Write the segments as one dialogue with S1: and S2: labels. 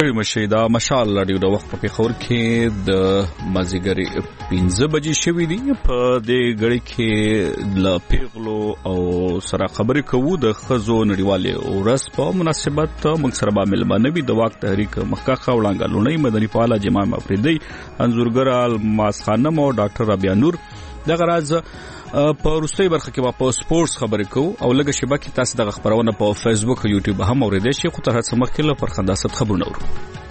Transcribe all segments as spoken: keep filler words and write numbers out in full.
S1: ستړي مشي دا مشال رادیو د وخت په پیښور کې د مازیګری پنځه بجې شوې دي. په دې غړي کې ل پیغلو او سره خبرې کوو د خزو نړیواله ورځ په مناسبت موږ سره به ملمنوي د واک تحریک مخکخه وړاندې لونی مدني فعال جماعت افریدي انزورګر الماس خانم او ډاکټر ربيع نور دغه راز په روسي برخه کې په سپورتس خبرې کوو او لږه شیبه کې تاسو دغه خبرونه په فیسبوک او یوټیوب هم اوریدئ شئ. خو تر هڅه مخکې له پرخنداست خبرونه اورو.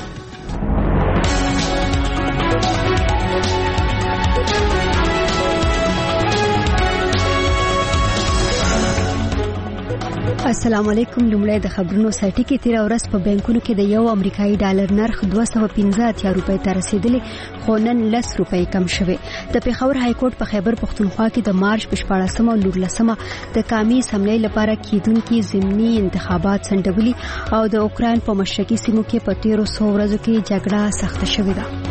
S2: السلام علیکم. لومړی د خبرونو سرټی کې تیر ورځ په بانکونو کې د یو امریکایي ډالر نرخ دوه سوه پنځه اتیا روپۍ ته رسیدلی خو نن لس روپۍ کم شوی. د پیښور های کورټ په خیبر پښتونخوا کې د مارچ په شپاړسمه او نولسمه د قومي اسمبلی لپاره کیدونکي ضمني انتخابات سنډولي او د اوکران په مشرقي سیمو کې په تیرو څو ورځو کې جګړه سخته شوې ده.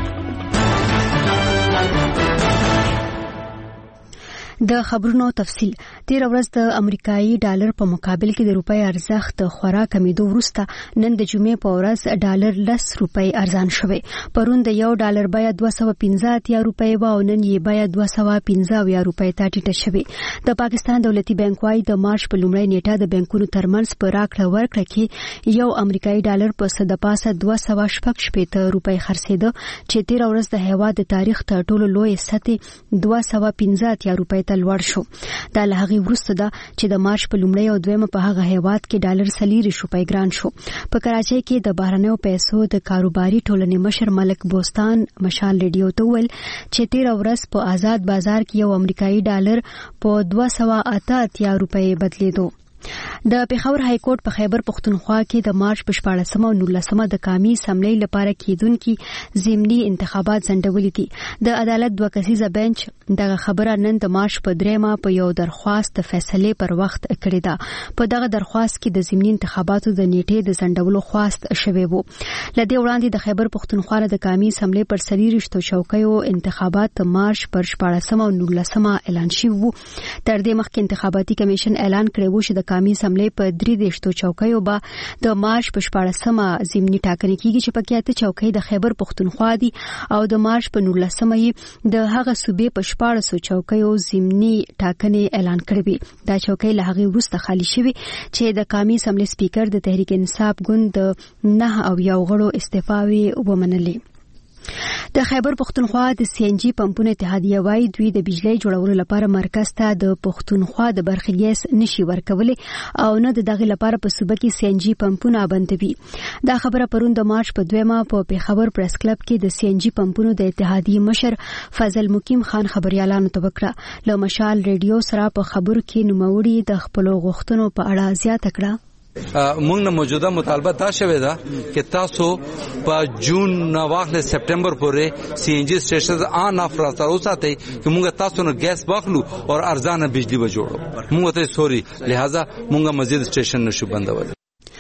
S2: د خبرونو تفصیل. تیر ورځ د امریکایي ډالر په مقابل کې د روپۍ ارزښت خورا کمیدو وروسته نن د جمعې په ورځ ډالر لس روپۍ ارزان شوی. پرون د یو ډالر بیه دوه سوه پنځه اتیا روپۍ و او نن یې بیه دوه سوه پنځه اویا روپۍ ته ټیټه شوې. د پاکستان دولتي بانک وايي د مارچ په لومړۍ نیټه د بانکونو ترمنځ په راکړه ورکړه کې یو امریکایي ډالر په صد پاسه دوه سوه شپږ شپېته روپۍ خرڅېده چې تیر ورځ د هیواد د تاریخ تر ټولو لوی سطح دوه سوه پنځه اتیا روپۍ ته لوړ شو. دا له هغې وروسته ده چې د مارچ په لومړۍ او دویمه په هغه هیواد کې ډالر څلېرویشت روپۍ ګران شو. په کراچۍ کې د بهرنیو پیسو د کاروباري ټولنې مشر ملک بوستان مشال ریډیو ته وویل چې تیر ورځ په آزاد بازار کې یو امریکایي ډالر په دوه سوه اته اتیا روپۍ بدلېدو. د پیښور های کورټ په خیبر پښتونخوا کې د مارچ په شپاړسمه او نولسمه د قومي اسمبلی لپاره کیدونکي ضمني انتخابات ځنډولي دي. د عدالت دوه کسیزه بنچ دغه خبره نن د مارچ په دریمه په یو درخواست د فیصلې پر وخت کړې ده. په دغه درخواست کې د ضمني انتخاباتو د نیټې د ځنډولو خواست شوی وو. لدې وړاندې د خیبر پښتونخوا د قومي اسمبلی پر څلېرویشتو چوکیو انتخابات د مارچ پر شپاړسمه او نولسمه اعلان شوي وو. تر دې مخکې انتخاباتي کمیشن اعلان کړی و چې د قومي اسمبلی په درې دیشتو چوکیو به د مارچ په شپاړسمه ضمني ټاکنې کیږي چې پکې اته چوکۍ د خیبر پښتونخوا دي او د مارچ په نولسمه یې د هغه صوبې په شپاړسو چوکیو ضمني ټاکنې اعلان کړې وي. دا چوکۍ له هغې وروسته خالي شوي چې د قومي اسمبلی سپیکر د تحریک انصاف ګوند د نه او یو غړو استعفاوې ومنلې. د خیبر پښتونخوا د سی ان جی پمپونو اتحادیه وايي دوی د بجلی جوړولو لپاره مرکز ته د پښتونخوا د برخې ګیس نشي ورکولې او نه د دغه لپاره په صوبه کې سی ان جی پمپونه بندوي. دا خبره پرون د مارچ په دویمه په پیښور پریس کلب کې د سی ان جی پمپونو د اتحادیه مشر فضل مقیم خان خبريالانو ته وکړه. له مشال ریډیو سره په خبرو کې نوموړي د خپل غوښتنو په اړه زیاته کړه.
S3: موږ نه موجوده مطالبه دا شوې ده چې تاسو په جون نه واخلې سپټمبر پورې سی ان جی سټیشن آن اف راځو ساتي چې موږ تاسو نه ګیس واخلو او ارزانه بجلی و جوړو. موږ ته سوري لہذا موږ مزید سټیشن نشو بندول.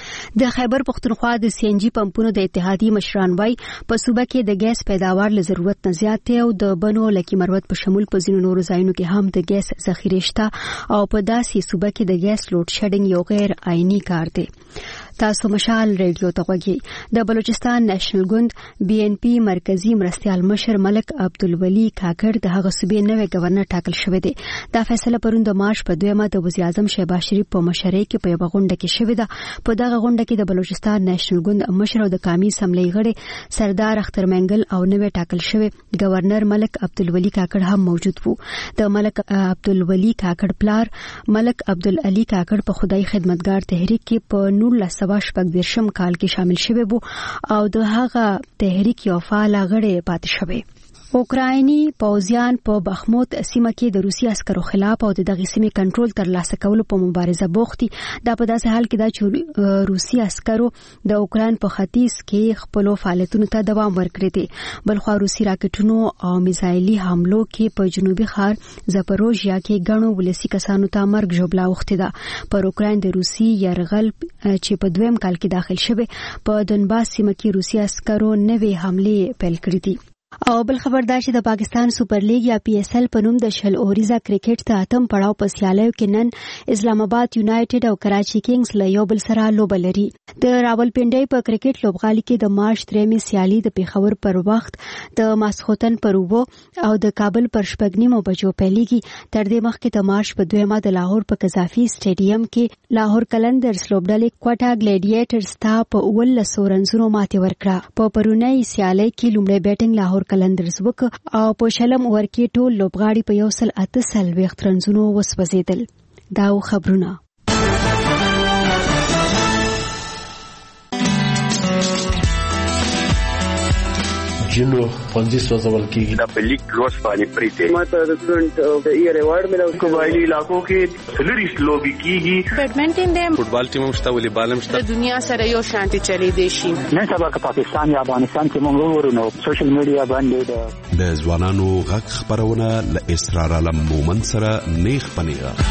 S2: د خیبر پښتونخوا د سی ان جی پمپونو د اتحادیه مشران وايي په صوبه کې د ګیس پیداوار له ضرورت نه زیات دی او د بنو لکه مروت په شمول په ځینو نورو ځایونو کې هم د ګیس ذخیره شته او په داسې صوبه کې د ګیس لوډ شیډینګ یو غیر آئینی کار دی. تاسو مشال ریډیو ته غوږی. د بلوچستان نېشنل ګوند بی ان پی مرکزی مرستیال مشر ملک عبدالولی کاکړ د هغه صوبې نوې گورنر ټاکل شوی دی. دا فیصله پرون د مارچ په دویمه د وزیر اعظم شهباز شریف په مشرۍ کې په یوه غونډه کې شوې ده. په دغه غونډه کې د بلوچستان نېشنل ګوند مشر او د قومي اسمبلی غړي سردار اختر منګل او نوې ټاکل شوی گورنر ملک عبدالولی کاکړ هم موجود وو. د ملک عبدالولی کاکړ پلار ملک عبدالعلی کاکړ په خدای خدمتګار تحریک کې په نولس سوه شپږ دېرشم کال کې شامل شوی وو او د هغه تحریک یو فعال غړی پاتې شوی. اوکرایني پوځیان په بخموت سیمه کې د روسي عسکرو خلاف او د دغه سیمې کنټرول ترلاسه کولو په مبارزه بوخت دي. دا په داسې حال کې دا چې روسي عسکرو د اوکراین په ختیځ کې خپل فعالیتونو ته دوام ورکړی دی. بلخو روسي راکټونو او میزایلي حملو کې په جنوبي ښار زاپروژیا کې غنو ولسی کسانو ته مرګ ژوبلا وخته ده. پر اوکراین د روسي يرغل چې په دویم کال کې داخل شوه په دونباس سیمه کې روسي عسکرو نوې حمله پیل کړې دي. او بل خبر دا چې د پاکستان سپر لیګ یا پی ایس ایل په نوم د شل اوریزه کرکټ ته اتم پړاو په سیالیو کې نن اسلام آباد یونایټډ او کراچي کینګز له یو بل سره لوبه لري. د راولپنډۍ په کرکټ لوبغالي کې د مارچ درېمې سیالي د پیښور پر وخت د ماسخوتن پر اوبو او د کابل پر شپږ نیمو بجو پیلېږي. تر دې مخکې د مارچ په دویمه د لاهور په قذافي سټیډیم کې لاهور کلندرز لوبډلې کوټا ګلیډیټرز ته په اوولسو رنزونو ماتې ورکړه. په پرونی سیالي کې لومړی بیټینګ لاهور کلندرز وک او په شلم اور کې ټول لوبغاړي په یو سل اته څلوېښت رنزونو وسوځېدل. دا خبرونه
S4: جنو پنځه سوځول کېږي
S5: د پلیک روز باندې پریته ماته د سټوډنټ د ایئر ایوارډ ملو قبایلی علاقو کې سلریس لوبي کیږي.
S6: بیډمنټن د
S7: فوټبال ټیم مشته والیبال مشته
S6: د دنیا سره یو شانتي چلی دی شي.
S8: نن سبا که پاکستان یا افغانستان کې موږ وګورو نو سوشل میډیا باندې
S9: د ځوانانو غږ خبرونه ل اسرار علم مومن سره نیخ پنیغه.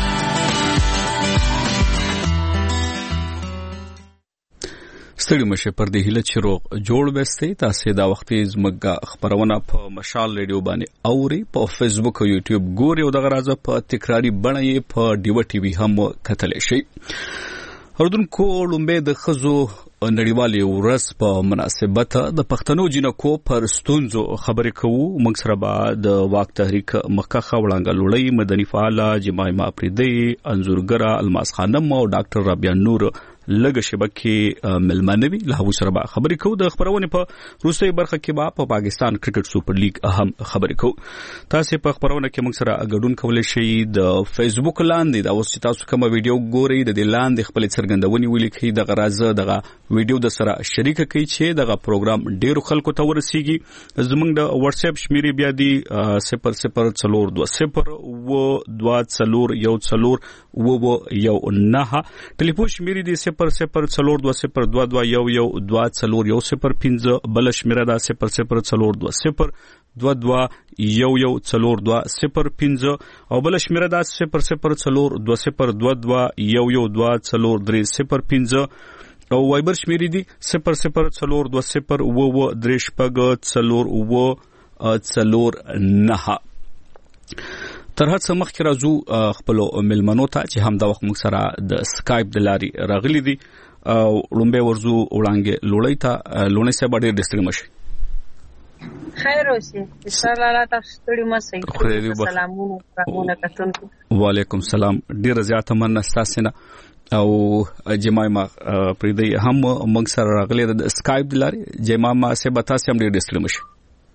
S1: ستړي مشه پر دې هله چې روغ جوړ وسته تاسو دا وخت زمګه خبرونه په مشال ریډیو باندې اوري په فیسبوک او یوټیوب ګوري او دغه راځه په تکراری بڼه په ډیو ټي وی هم کتل شي. اردوونکو لومبه د خزو نړیوالې ورځ په مناسبت د پښتنو جنکو پر ستونزو خبرې کوو. موږ سره به د واک تحریک مخکخه وړاندې لړۍ مدني فعال جمایما افریدی انزورګرا الماس خانم او ډاکټر رابیا نور لګ شبکې ملمنوي له هغه سره به خبرې کوو. د خبرونه په روسي برخه کې به په پاکستان کرکټ سوپر لیګ اهم خبرې کوو. تاسو په خبرونه کې موږ سره غډون کولای شئ. د فیسبوک لاندې دا اوس تاسو کوم ویډیو ګورئ د دې لاندې خپل څرګندونې ولیکئ. د غرازه دغه ویډیو د سره شریک کړئ چې دغه پروګرام ډیرو خلکو ته ورسیږي. زموږ د واتس اپ شمیرې بیا دی صفر صفر څلور دوه صفر و دوه څلور یو څلور و یو نه. ټلیفون شمیرې دی صفر صفر څلور دوه صفر دوه دوه یو یو دوه څلور یو صفر پنځه. بل شمیره دا صفر صفر څلور دوه صفر دوه دوه یو یو څلور دوه صفر پنځه او بل شمیره دا صفر صفر څلور دوه صفر دوه دوه یو یو دوه څلور درې صفر پنځه او وایبر شمیرې دي صفر صفر څلور دوه صفر و و درې شپږ څلور و څلور نه. تر هڅه مخکې راځو خپل ملمنو ته چې هم دا وخت موږ سره د سکایپ د لارې راغلي دي او لومبه ورزو وړاندې لوړی ته لونې سه باندې ډستری مشي.
S10: خیر اوسې سلام تاسو ستړي مسئ. سلامونه سلامونه کتونکو.
S1: وعلیکم السلام. ډیر زیاته مننه تاسو نه او جمایما پریدي هم موږ سره راغلي د سکایپ د لارې. جمایما سه به تاسو هم ډیر ډستری مشي.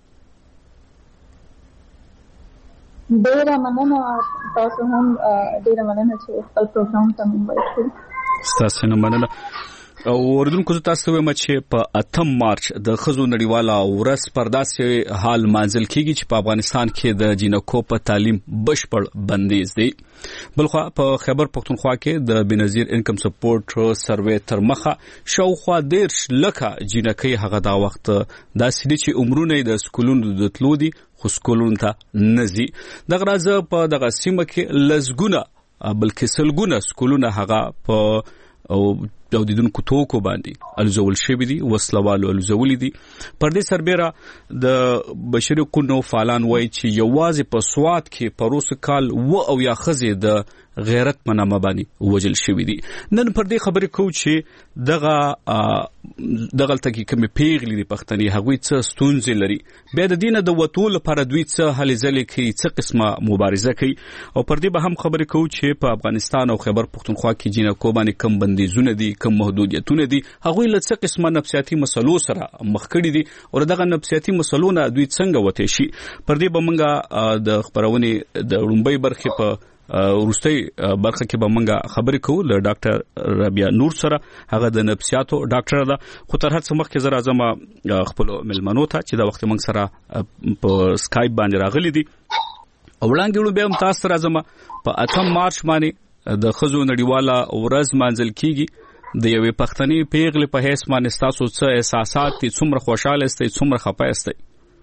S11: ډیره مننه تاسو هم ډیره مننه چې خپل پروګرام ته موږ ورکړو.
S1: تاسو نه مننه. او اردوونکو تاسو وایم چې په اتم مارچ د خزو نړیواله ورځ پر داسې حال مانځل کیږي چې په افغانستان کې د جنکو په تعلیم بشپړ بندیز دی. بلخو په خیبر پختونخوا کې د بنظیر انکم سپورټ سروې تر مخه شاوخوا دیرش لکه جنکۍ هغه دا وخت داسې دي چې عمرونه د سکولونو د تلو دي خو سکولونو ته نزي. دغه راځه په دغه سیمه کې لزګونه بلکې سلګونه سکولونه هغه په او د دیدونکو توکو باندې الزول شوی دي وسلوالو الزول دي. پر دې سربېره د بشري حقوقو فعالان وایي چې یوازې په سواد کې پروس کال و او یا خزي د غیرت منامه باندې وجل شوی دي. نن پر دې خبرې کوو چې دغه دغه تکي کوم پیغلي دي پښتني هغوی څه ستونزې لري. بیا د دینه د وټول لپاره دوی څه هلې ځلې کوي څه قسمه مبارزه کوي او پر دې به هم خبرې کوو چې په افغانستان او خیبر پختونخوا کې جنکو باندې کم بندیزونه دي کم محدودیتونه دي. هغوی له څه قسمه نفسیاتي مسلو سره مخ کړي دي او دغه نفسیاتي مسلونه دوی څنګه وته شي. پر دې به موږ د خبرونه د لومبۍ برخې په ورستۍ برخه کې به موږ خبرې کوو له ډاکټر رابیا نور سره. هغه د نفسیاتو ډاکټر ده. خو تر هڅه مخکې زه راځم خپل ملمنو ته چې دا وخت موږ سره په سکایپ باندې راغلي دي. وړاندې وړو بیا هم تاسو راځم په اتم مارچ باندې د خزو نړیواله ورځ مانځل کیږي. د یوې پښتني پیغلې په حیث باندې تاسو څه احساسات دي؟ څومره خوشاله استئ څومره خپه استئ؟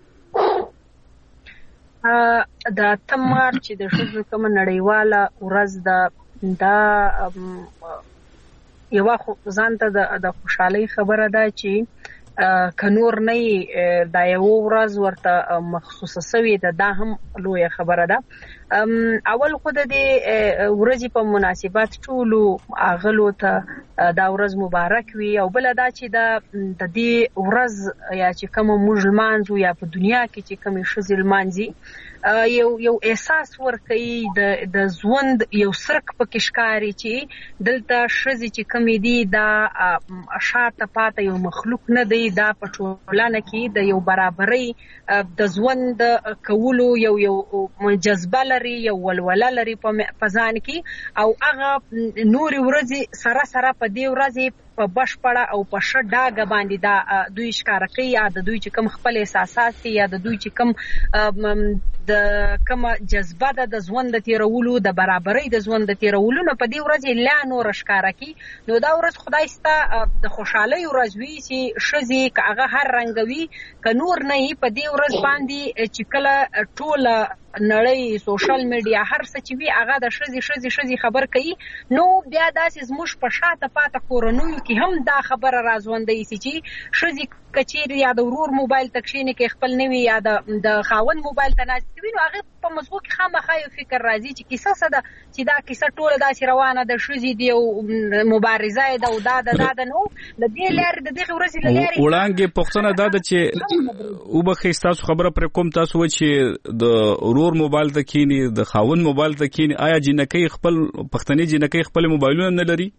S10: د اتم مارچ د ښځو کوم نړیواله ورځ ده دا یوه ځان ته د خوشحالۍ خبره ده چې کنور نه دا یو ورځ ورته مخصوصه سوی ده دا هم لویه خبره ده. اول خو د دې ورځې په مناسبت ټولو اغلو ته دا ورځ مبارک وي او بل دا چې د دې ورځ یا چې کوم مسلمان یا په دنیا کې چې کوم شزلمانځي یو یو احساس ورکوي د د ژوند یو سرک پکې ښکاري چې دلته ښځې چې کومې دي دا شاته پاته یو مخلوق نه دی، دا په ټولنه کې د یو برابرۍ د ژوند کولو یو یو جذبه لري، یو ولوله لري په ځان کې او هغه نورې ورځې سره سره په دې ورځې په بشپړه او په ښه ډاګه باندې دا دوی ښکاره کوي یا د دوی چې کوم خپل احساسات دي یا د دوی چې کوم د کومه جذبه ده د ژوند د تیرولو د برابرۍ د ژوند د تیرولو نه په دې ورځ لا نور ښکاره کوي. نو دا ورځ خدای ستا د خوشحالۍ ورځ وي چې ښځې که هغه هر رنګوي که نور نه وي په دې ورځ باندې چې کله ټوله نړۍ سوشل میډیا هر څه چې وي هغه د ښځې ښځې ښځې خبر کوي. نو بیا داسې زموږ په شاته پاته کورنیو کې هم دا خبره راځوندی سي چې ښځې که چیرې یا د ورور موبایل ته کښېني کې خپل نه وي یا د خاوند موبایل ته ناستې وي نو هغې په مزغو کې خامخا یو فکر راځي چې کیسه څه ده چې دا کیسه ټوله داسې روانه ده، ښځې دي او مبارزه یې ده او دا ده دا ده. نو د دې لارې د دغې ورځې له لارې
S1: وړاندې پوښتنه دا ده چې وبښئ ستاسو خبره پرې کوم، تاسو وایئ چې د ورور موبایل ته کښېني د خاوند موبایل ته کښېني، آیا جینکۍ خپل پښتنې جینکۍ خپل موبایلونه نه لري؟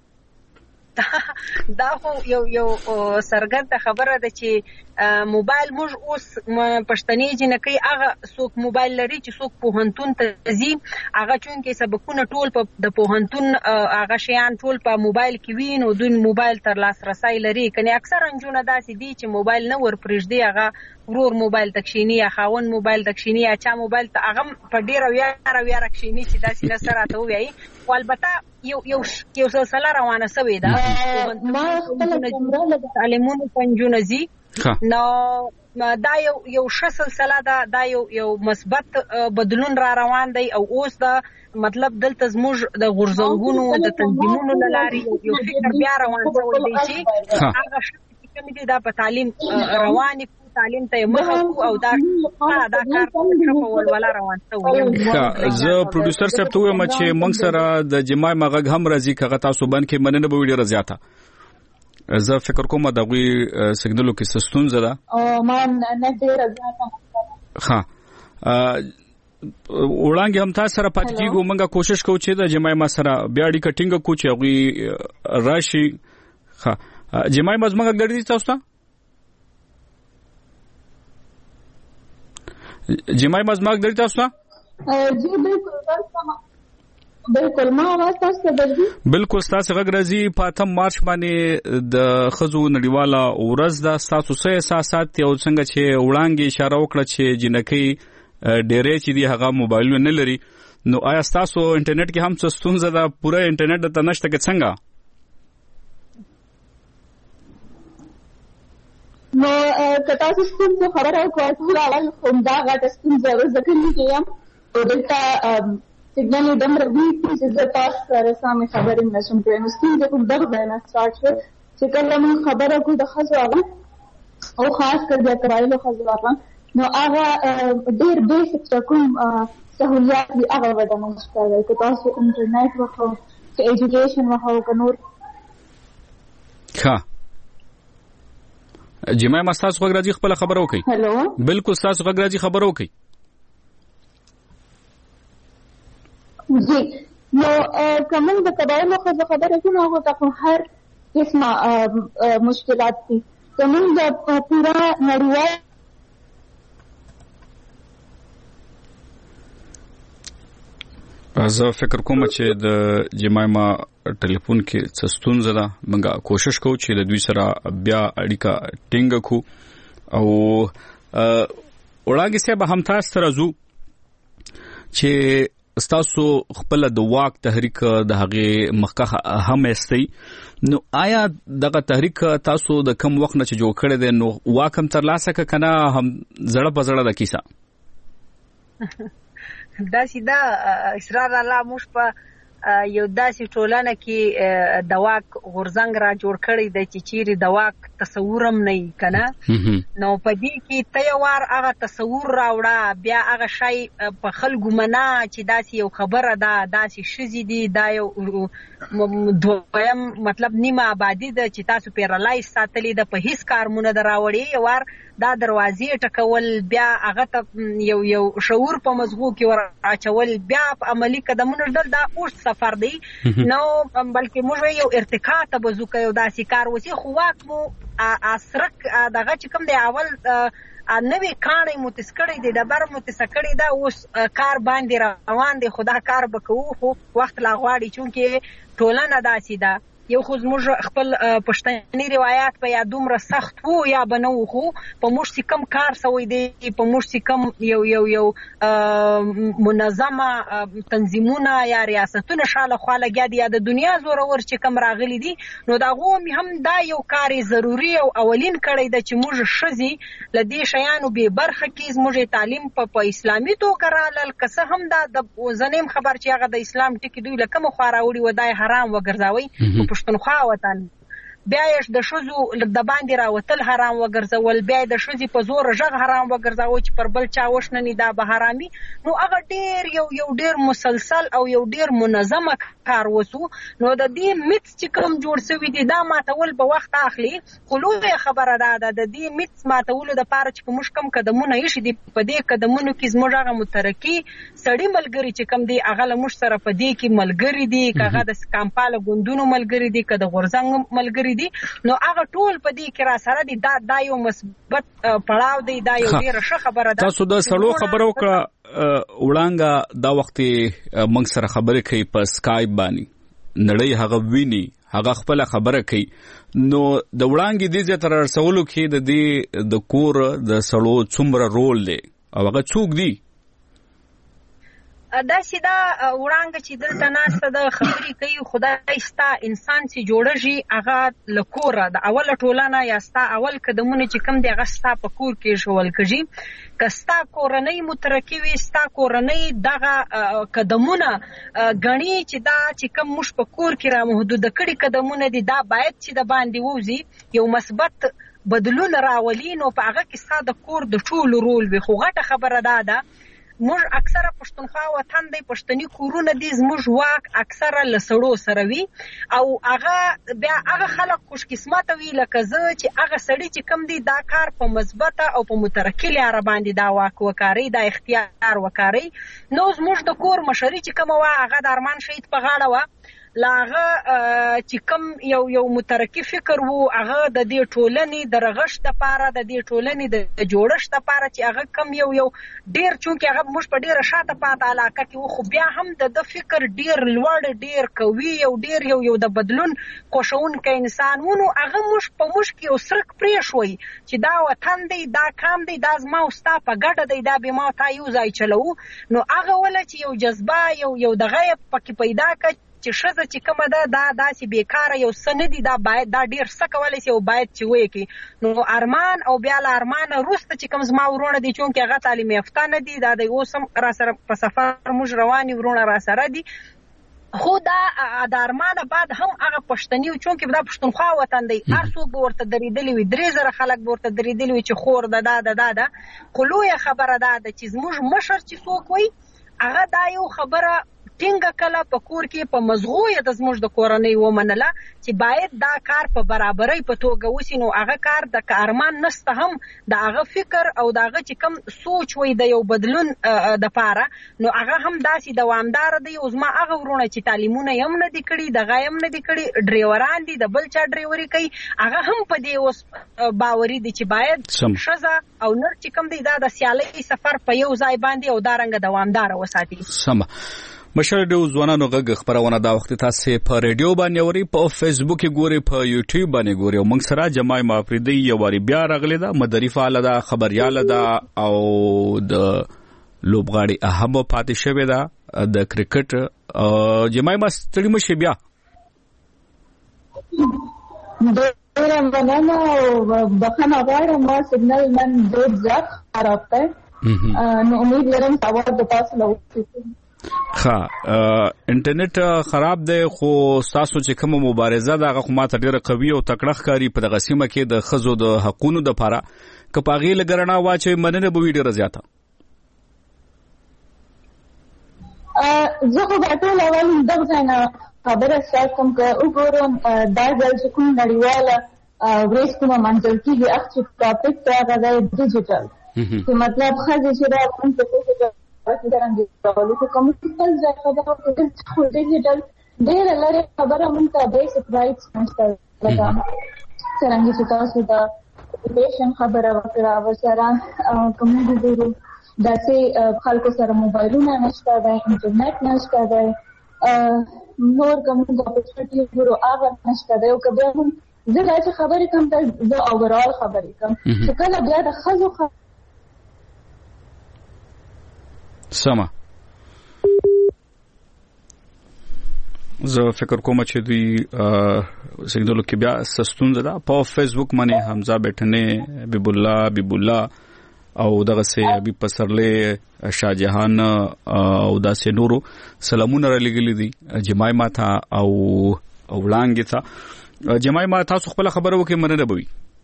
S10: دا خو یو یو سرګرده خبره ده چې موبایل موږ اوس پښتنې جنکۍ هغه څوک موبایل لري چې څوک پوهنتون ته ځي هغه چونکې سبقونه ټول په د پوهنتون هغه شیان ټول په موبایل کې وي نو دوی موبایل تر لاسرسی لري. کني اکثر نجونه داسې دي چې موبایل نه ور پرېږدي، هغه ورور موبایل ته کښېني یا خاوند موبایل ته کښېني یا چا موبایل ته هغه په ډېره ویاره ویاره کښېني چې داسې نه څه راته ووایي. خو البته یو یو یو سلسله روانه سوې ده تعلیمونو په نجونه ځي نو دا یو یو ښه سلسله ده، دا یو یو مثبت بدلون را روان دی او اوس دا مطلب دلته زموږ د غورځنګونو د تنظیمونو له لارې یو فکر بیا روان شوی دی چې هغه ښځې چې کومې دي دا په تعلیم روانې تعلیم ته مخه او دا دا کار په ولوله روان شوی.
S1: زه پروډوسر صاحب ته وایم چې موږ سره د جماع مغږ هم راځي کغه تاسو باندې مننه به ډیره زیاته. زه فکر کوم دا غوي سیګنالو کې سستون زده
S11: او ما نه ډیره زیاته
S1: ها وړاندې هم تاسو سره پات کیږو. موږ کوشش کوو چې د جماع ما سره بیا اړیکه ټینګه کوو چې غوي راشي. ها جماع مزمنګ ګرځي تاسو ته جماع مزماک درته تاسو
S11: جی بالکل بالکل ما आवाज تاسو ته درځي
S1: بالکل تاسو غږ راځي په اتم مارچ باندې د خزو نړیواله ورځ د تاسو سه احساسات یو څنګه چې وړاندې اشاره وکړه چې جنکۍ ډېرې چې دی هغه موبایل نه لري نو آیا تاسو انټرنیټ کې هم څه ستونزه ده پوره انټرنیټ ته نشته کې څنګه
S11: نو کتا سیستم څه خبره کوي ټول اړه کوم دا غټ سیستم زره ځکه چې یم او دلته سیګنال دم روي چې زه تاسو سره سم خبرې نشم کولای نو ستاسو کوم دغه نه سٹارټ شو چې کله موږ خبره کوو د خزو هغه او خاص کر بیا کرایلو خزو هغه نو هغه ډېر بیسیک کوم سہولیات دی هغه ودا موږ کوي چې تاسو انټرنیټ وکړو چې ایجوکیشن وکړو کنور
S1: ښه جماع ما تاسو غږ راځي خپل خبرو کوي
S11: هلو
S1: بالکل تاسو غږ راځي خبرو کوي
S11: جی نو کومه د قبایلو خو خبره کوي هغه ته هر قسمه مشکلات دي کومه د پورا نړیوال
S1: زه فکر کوم چې د جماع ما ټلیفون کې څه ستونزه ده موږ کوشش کوو چې د دوی سره بیا اړیکه ټینګه کو او وړاندې سه به هم تاسو سره زو چې تاسو خپل د واک تحریک د هغه مخکخه هم استي نو آیا دغه تحریک تاسو د کم وخت نه چې جوړ کړی دی نو واکم تر لاسه کنه هم زړه په زړه د کیسه
S10: دا سیدا اصرار الله موږ په یو داسې ټولنه کې د واک غورځنګ را جوړ کړی دی چې چیرې د واک تصور هم نه وي که نه نو په دې کې ته یو وار هغه تصور راوړه بیا هغه شی په خلکو منه چې داسې یو خبره ده داسې ښځې دي دا یو دویم مطلب نیمه آبادي ده چې تاسو پیرالایز ساتلې ده په هیڅ کارمونه ده راوړې یو وار دا دروازې ټکول بیا هغه ته یو یو شعور په مزغو کې ور اچول بیا په عملي قدمونه ډول دا اوږد سفر دی نو بلکې موږ یو ارتقا ته به ځو که یو داسې کار وسي خو واک مو اسرک دغه چې کوم دی اول نوې کاڼی مو تس کړی دی ډبر مو تسه کړی ده اوس کار باندې روان دی خو دا کار به کوو خو وخت لا غواړي چونکې ټولنه داسې ده یو خو زموږ خپل پښتني روایات په یا دومره سخت وو یا به نه وو خو په موږ چې کوم کار سوی دی په موږ چې کوم یو یو یو منظمه تنظیمونه یا ریاستونه شاله خوا لګیا دي یا د دنیا زورور چې کوم راغلي دي نو د هغو هم دا یو کار ضروري او اولین کړی ده چې موږ ښځې له دې شیانو بې برخه کې زموږ تعلیم په اسلامي توګه رالل که څه هم دا زه نه یم خبر چې هغه د اسلام ټکي دوی له کومه خوا راوړي و دا یې حرام وګرځوئ پښتونخوا وطن بیا یې د ښځو د باندې راوتل حرام وګرځول بیا یې د ښځې په زور غږ حرام وګرځاوه چې پر بل چا وشنني دا به حرامي نو هغه ډېر یو یو ډېر مسلسل او یو ډېر منظمه کار وسو نو د دې میتس چې کوم جوړ سوي دي دا ماتول به وخت اخلي خو لویه خبره دا ده د دې میتس ماتولو دپاره چې موږ کوم قدمونه ایښي دي په دې قدمونو کې زموږ هغه مترقي سړي ملګري چې کوم دي هغه له موږ سره په دې کې ملګري دي که هغه د کامپاله ګوندونو ملګري دي که د غورځنګ ملګري دي نو هغه ټول په دې کې را سره دي دا دا یو مثبت پړاو دی دا یو ډیره ښه خبره ده
S1: تاسو د سړو خبرو کړه وړانګه دا وخت موږ سره خبرې کوي په سکایپ باندې نړۍ هغه ویني هغه خپل خبره کوي نو د وړانګې دې ځای ته رسولو کې د دې د کور د سړو څومره رول دی او هغه څوک دی
S10: داسې دا وړانګه چې دلته ناسته ده خبرې کوي خدای ستا انسان چې جوړېږي هغه له کوره د اوله ټولنه یا ستا اول قدمونه چې کوم دی هغه ستا په کور کې ایښول کېږي که ستا کورنۍ مترقي وي ستا کورنۍ دغه قدمونه ګڼي چې دا چې کوم موږ په کور کې رامحدوده کړي قدمونه دي دا باید چې د باندې ووځي یو مثبت بدلون راولي نو په هغه کې ستا د کور د ټولو رول وي خو غټه خبره دا ده موږ اکثره پښتونخوا وطن دی پښتني کورونه دي زموږ واک اکثره له سړو سره وي او هغه بیا هغه خلک خوش قسمته وي لکه زه چې هغه سړي چې کوم دي دا کار په مثبته او په مترقي لاره باندې دا واک وکاري دا اختیار وکاري نو زموږ د کور مشري چې کومه وه هغه د ارمان شهید په غاړه وه لا هغه چې کوم یو یو مترقي فکر وو هغه د دې ټولنې د رغښت لپاره د دې ټولنې د جوړښت لپاره چې هغه کم یو یو ډېر چونکې هغه موږ په ډېره شاته پاته علاقه کې وو خو بیا هم د ده فکر ډېر لوړ ډېر قوي او ډېر یو یو د بدلون خوښونکی انسان و نو هغه موږ په موږ کې یو سرک پرېښوی چې دا وطن دی دا کام دی دا زما او ستا په ګډه دی دا بې ما تا یو ځای چلوو نو هغه وله چې یو جذبه یو یو دغه یې پکې پیدا کړه چې ښځه چې کومه ده دا داسې بیکاره یو څه نه دي دا باید دا ډېر څه کولی شي او باید چې ویې کړي نو ارمان او بیا له ارمانه وروسته چې کوم زما ورونه دي چونکې هغه تعلیم یافته نه دي دا د اوس هم را سره په سفر موږ روان یو ورونه را سره دي خو دا د ارمانه بعد هم هغه پښتني و چونکې دا پښتونخوا وطن دی هر څوک به ورته درېدلي وي درې زره خلک به ورته درېدلي وي چې خور ده دا ده دا ده خو لویه خبره دا ده چې زموږ مشر چې څوک وي هغه دا یو خبره ټینګه کله په کور کې په مزغو یې د زموږ د کورنۍ ومنله چې باید دا کار په برابرۍ په توګه وسي نو هغه کار د که ارمان نسته هم د هغه فکر او د هغه چې کوم سوچ وي د یو بدلون دپاره نو هغه هم داسې دوامداره دی او زما هغه ورونه چې تعلیمونه یې هم نه دي کړي دغه یې هم نه دي کړي ډریوران دي د بل چا ډریوري کوي هغه هم په دې اوس باوري دي چې باید ښځه او نر چې کوم دی دا د سیالۍ سفر په یو ځای باندې او دارنګه دوامداره وساتي
S1: سمه مشر د ځوانانو غږ خبرونه دا وخت تاسو په ریډیو باندې اوري په فیسبوک ګوري په یوټیوب باندې ګوري او موږ سره جماعي مافریدي یو واری بیا راغلی دا مدري فعال ده خبريال ده او د لوبغاړي اهم پاتې شوی ده د کرکټ جماعي ما ستړي مشه بیا
S11: ډېر مننه او بخښنه غواړم ما سیګنل نن ډېر زیات خراب دی نو امید لرم تاسو د تاسو له
S1: ها انټرنیټ خراب دی خو تاسو چې کوم مبارزه دا غو ماته ډیره قوي او تکړه ښکاری په دغه سیمه کې د خزو د حقوقو د لپاره کپاغي لګرنا واچي مننه به ډیره زیاته
S11: ا زه خو ټول اول دغه نه خبره ساتم که وګورم دا ځل چې کوم نړیواله ورځ کومه منځل کېږي اخته ټاپک ته غوړي ډیجیټل چې مطلب خزه چې دا کوم څه څه راځي درنګي په کوم څه ځای خبره کوي خو ډیجیټل ډېر لري خبره مونږ ته بیسیک رائټس نشته لکه څنګه چې تاسو دا پیشن خبره وکړه وسره کوم دي داسې خلکو سره موبایلونه نشته دی انټرنیټ نشته دی نور کوم د اپورچونټي ورو هغه نشته دی او کبه هم زه راځي خبرې کوم ته زه اوورال خبرې کوم چې کله بیا د خزو
S1: سما زه فکر کوم چې دوی سیګنالو کې بیا سستون ده په فیسبوک باندې حمزه بیٹنه حبیب الله حبیب الله او دغه سي ابي پسرله شاهجهان او داسې نورو سلامونه را لګلې دي جمعي ماته او او وړاندې ته جمعي ما تاسو خپل خبره وکړئ مننه بوي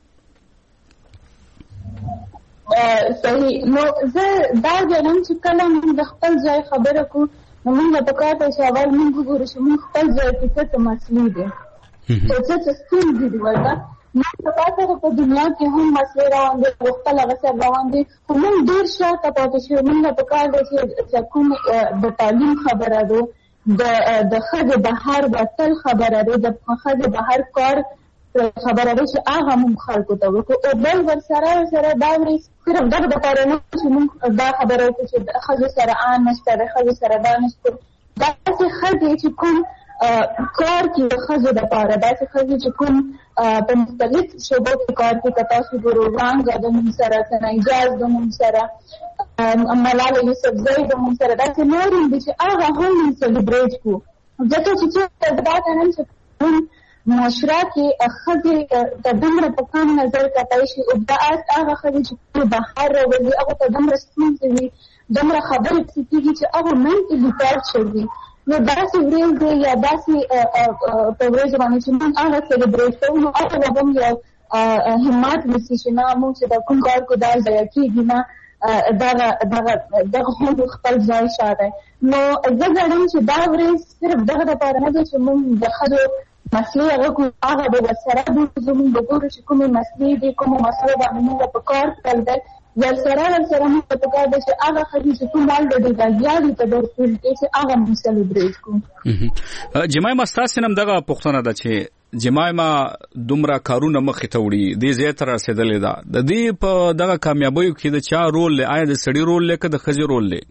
S11: صحیح نو زه دا ګرم چې کله موږ د خپل ځای خبره کوو نو موږ په کار ته شاول موږ ګورو چې موږ خپل ځای کې څه مسلې دي څه څه ستونزې دي ورته نو تاسو په دنیا کې هم مسلې روان دي خپل غسر روان دي خو موږ ډېر شاته پاتې شو موږ په کار دی چې کوم د تعلیم خبره ده د د خځې بهر وتل خبره ده د خځې بهر کار خبره ده چې هغه موږ خلکو ته وکړو او بل ورسره ورسره دا ورې صرف دغه لپاره نه چې موږ دا خبره وکړو چې خځې سره آن نشته د خځې سره دا نشته داسې ښځې چې کوم کار کې د خځو لپاره داسې ښځې چې کوم په مختلف شعبو کې کار کوي که تاسو ګورو وړانګه د موږ سره ثناءجاز د موږ سره ملاله یوسفزۍ د موږ سره داسې نور هم دي چې هغه هم موږ سلیبریټ کړو ځکه چې چېرته دا کنم چې کوم معاشره کې ښځې ته دومره په کم نظر کتلی شي او دا هغه ښځې چې بهر راوځي هغو ته دومره ستونزې وي دومره خبرې پسې کېږي چې هغه منټلي ټارچر وي نو داسې ورځ دی یا داسې په ورځ باندې چې موږ هغه سلیبریټ کوو نو هغه به هم یو همت وسي چې نه موږ چې دا کوم کار کو دا ضایع کېږي نه دغه دغه دغه هم خپل ځای شاته نو زه ګڼم چې دا ورځ صرف دغه لپاره نه ده چې موږ د ښځو مسلې هغه کوو هغه به ورسره زموږ به ګورو چې کومې مسلې دي کومو مسلو باندې موږ په کار کړل دی ورسره ورسره موږ په کار دی چې هغه ښځې چې کوم الډرډي ګاګیاړي ته درسول دی چې هغه موږ سلیبریټ کړو
S1: جمعي ما ستاسې نم دغه پوښتنه ده چې جمعي ما دومره کارونه مخې ته وړي دې ځای ته رسېدلې ده د دې په دغه کامیابیو کې د چا رول دی آیا د سړي رول دی که د ښځې رول دی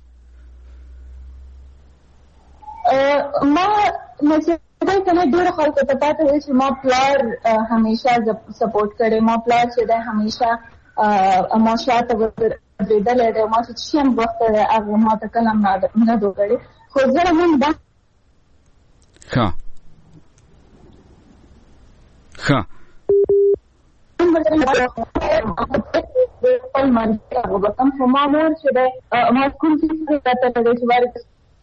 S11: ما دا کنه ډېر خلکو ته پاتې وي چې ما پلار همیشه سپورټ کړی ما پلار چې دی همیشه ما شاته ورېدلی دی ما چې شي هم وخت دی هغه ما ته کله هم نه دو کړی خو زه هم دا
S1: ښه ښه
S11: خپل مرګ هغه به کم خو ما مور چې دی ما کوم څه راته دی چې وارې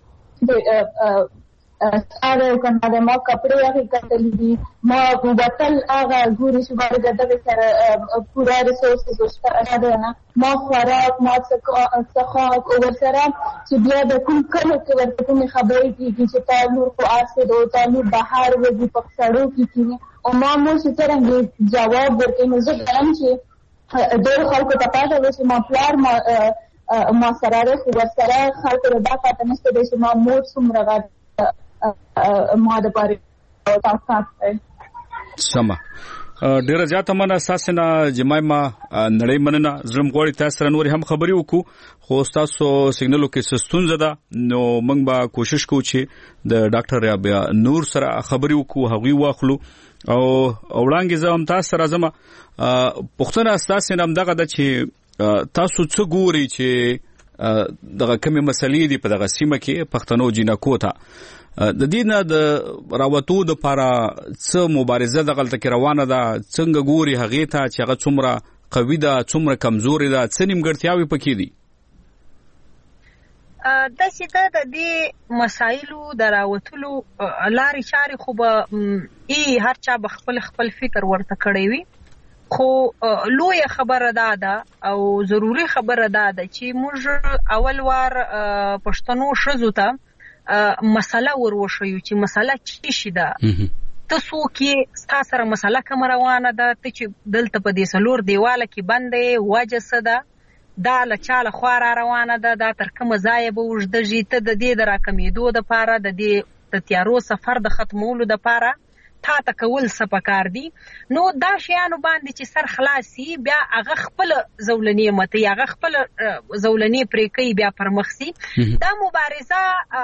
S11: ساره کنه د ما کپڑے هغه کتلې دي ما وبتل هغه ګوري چې باندې دغه سره پورا ریسورسز وشته ده نه ما خوراک ما څخه او ورسره چې بیا د کوم کله کې ورته کوم خبرې کیږي چې تعلق کو اسه دو تعلق بهر وځي په سړو کې کینی او ما مو چې څنګه جواب ورکړم نو زه وایم چې ډېر خلکو ته پاتې و چې ما پلار ما ما سره ورسره خلکو دا پاتې نشته چې ما مور څومره ما د پاره تاسو
S1: سما ډیره زیاته مننه تاسو نه جمعي ما نړۍ مننه زرم غوړی تاسو نور هم خبري وکړو خو تاسو سیګنالو کې سستون زده نو موږ به کوشش کوو چې د ډاکټر رابعه نور سره خبري وکړو هغوی واخلو او وړاندې زم تاسو راځم پښتنه تاسو نام دغه د چې تاسو څه ګوري چې دغه کومه مسلې دي په دغه سیمه کې پښتنو جنکو ته د دې نه د راوتو د لپاره څه مبارزه دغه تل روانه ده څنګه ګوري هغه ته چې هغه څومره قوي ده څومره کمزوري ده څه نیمګړتیاوي پکې دي
S10: د سیده د دې مسایلو د راوتلو لارې چارې خو به ای هر چا به خپل خپل فکر ورته کړی وي خو لوی خبره ده ده او ضروری خبره ده ده چې موږ اول وار پښتنو شزو ته مسله وروښیو چې مسله چی شي ده ته څوک یې ستا سره مسله کوم روانه ده ته چې دلته په دې څلور دیواله کې بندې وجه څه ده دا له چا له خوا را روانه ده دا تر کومه ځایه به اوږدهږي ته د دې د راکمېدو دپاره د دې د تیارو سفر د ختمولو دپاره تا ته کول څه پکار دي نو دا شیانو باندې چې سر خلاصي بیا هغه خپل زولنې متي هغه خپل زولنې پرې کوي بیا پر مخ سي دا مبارزه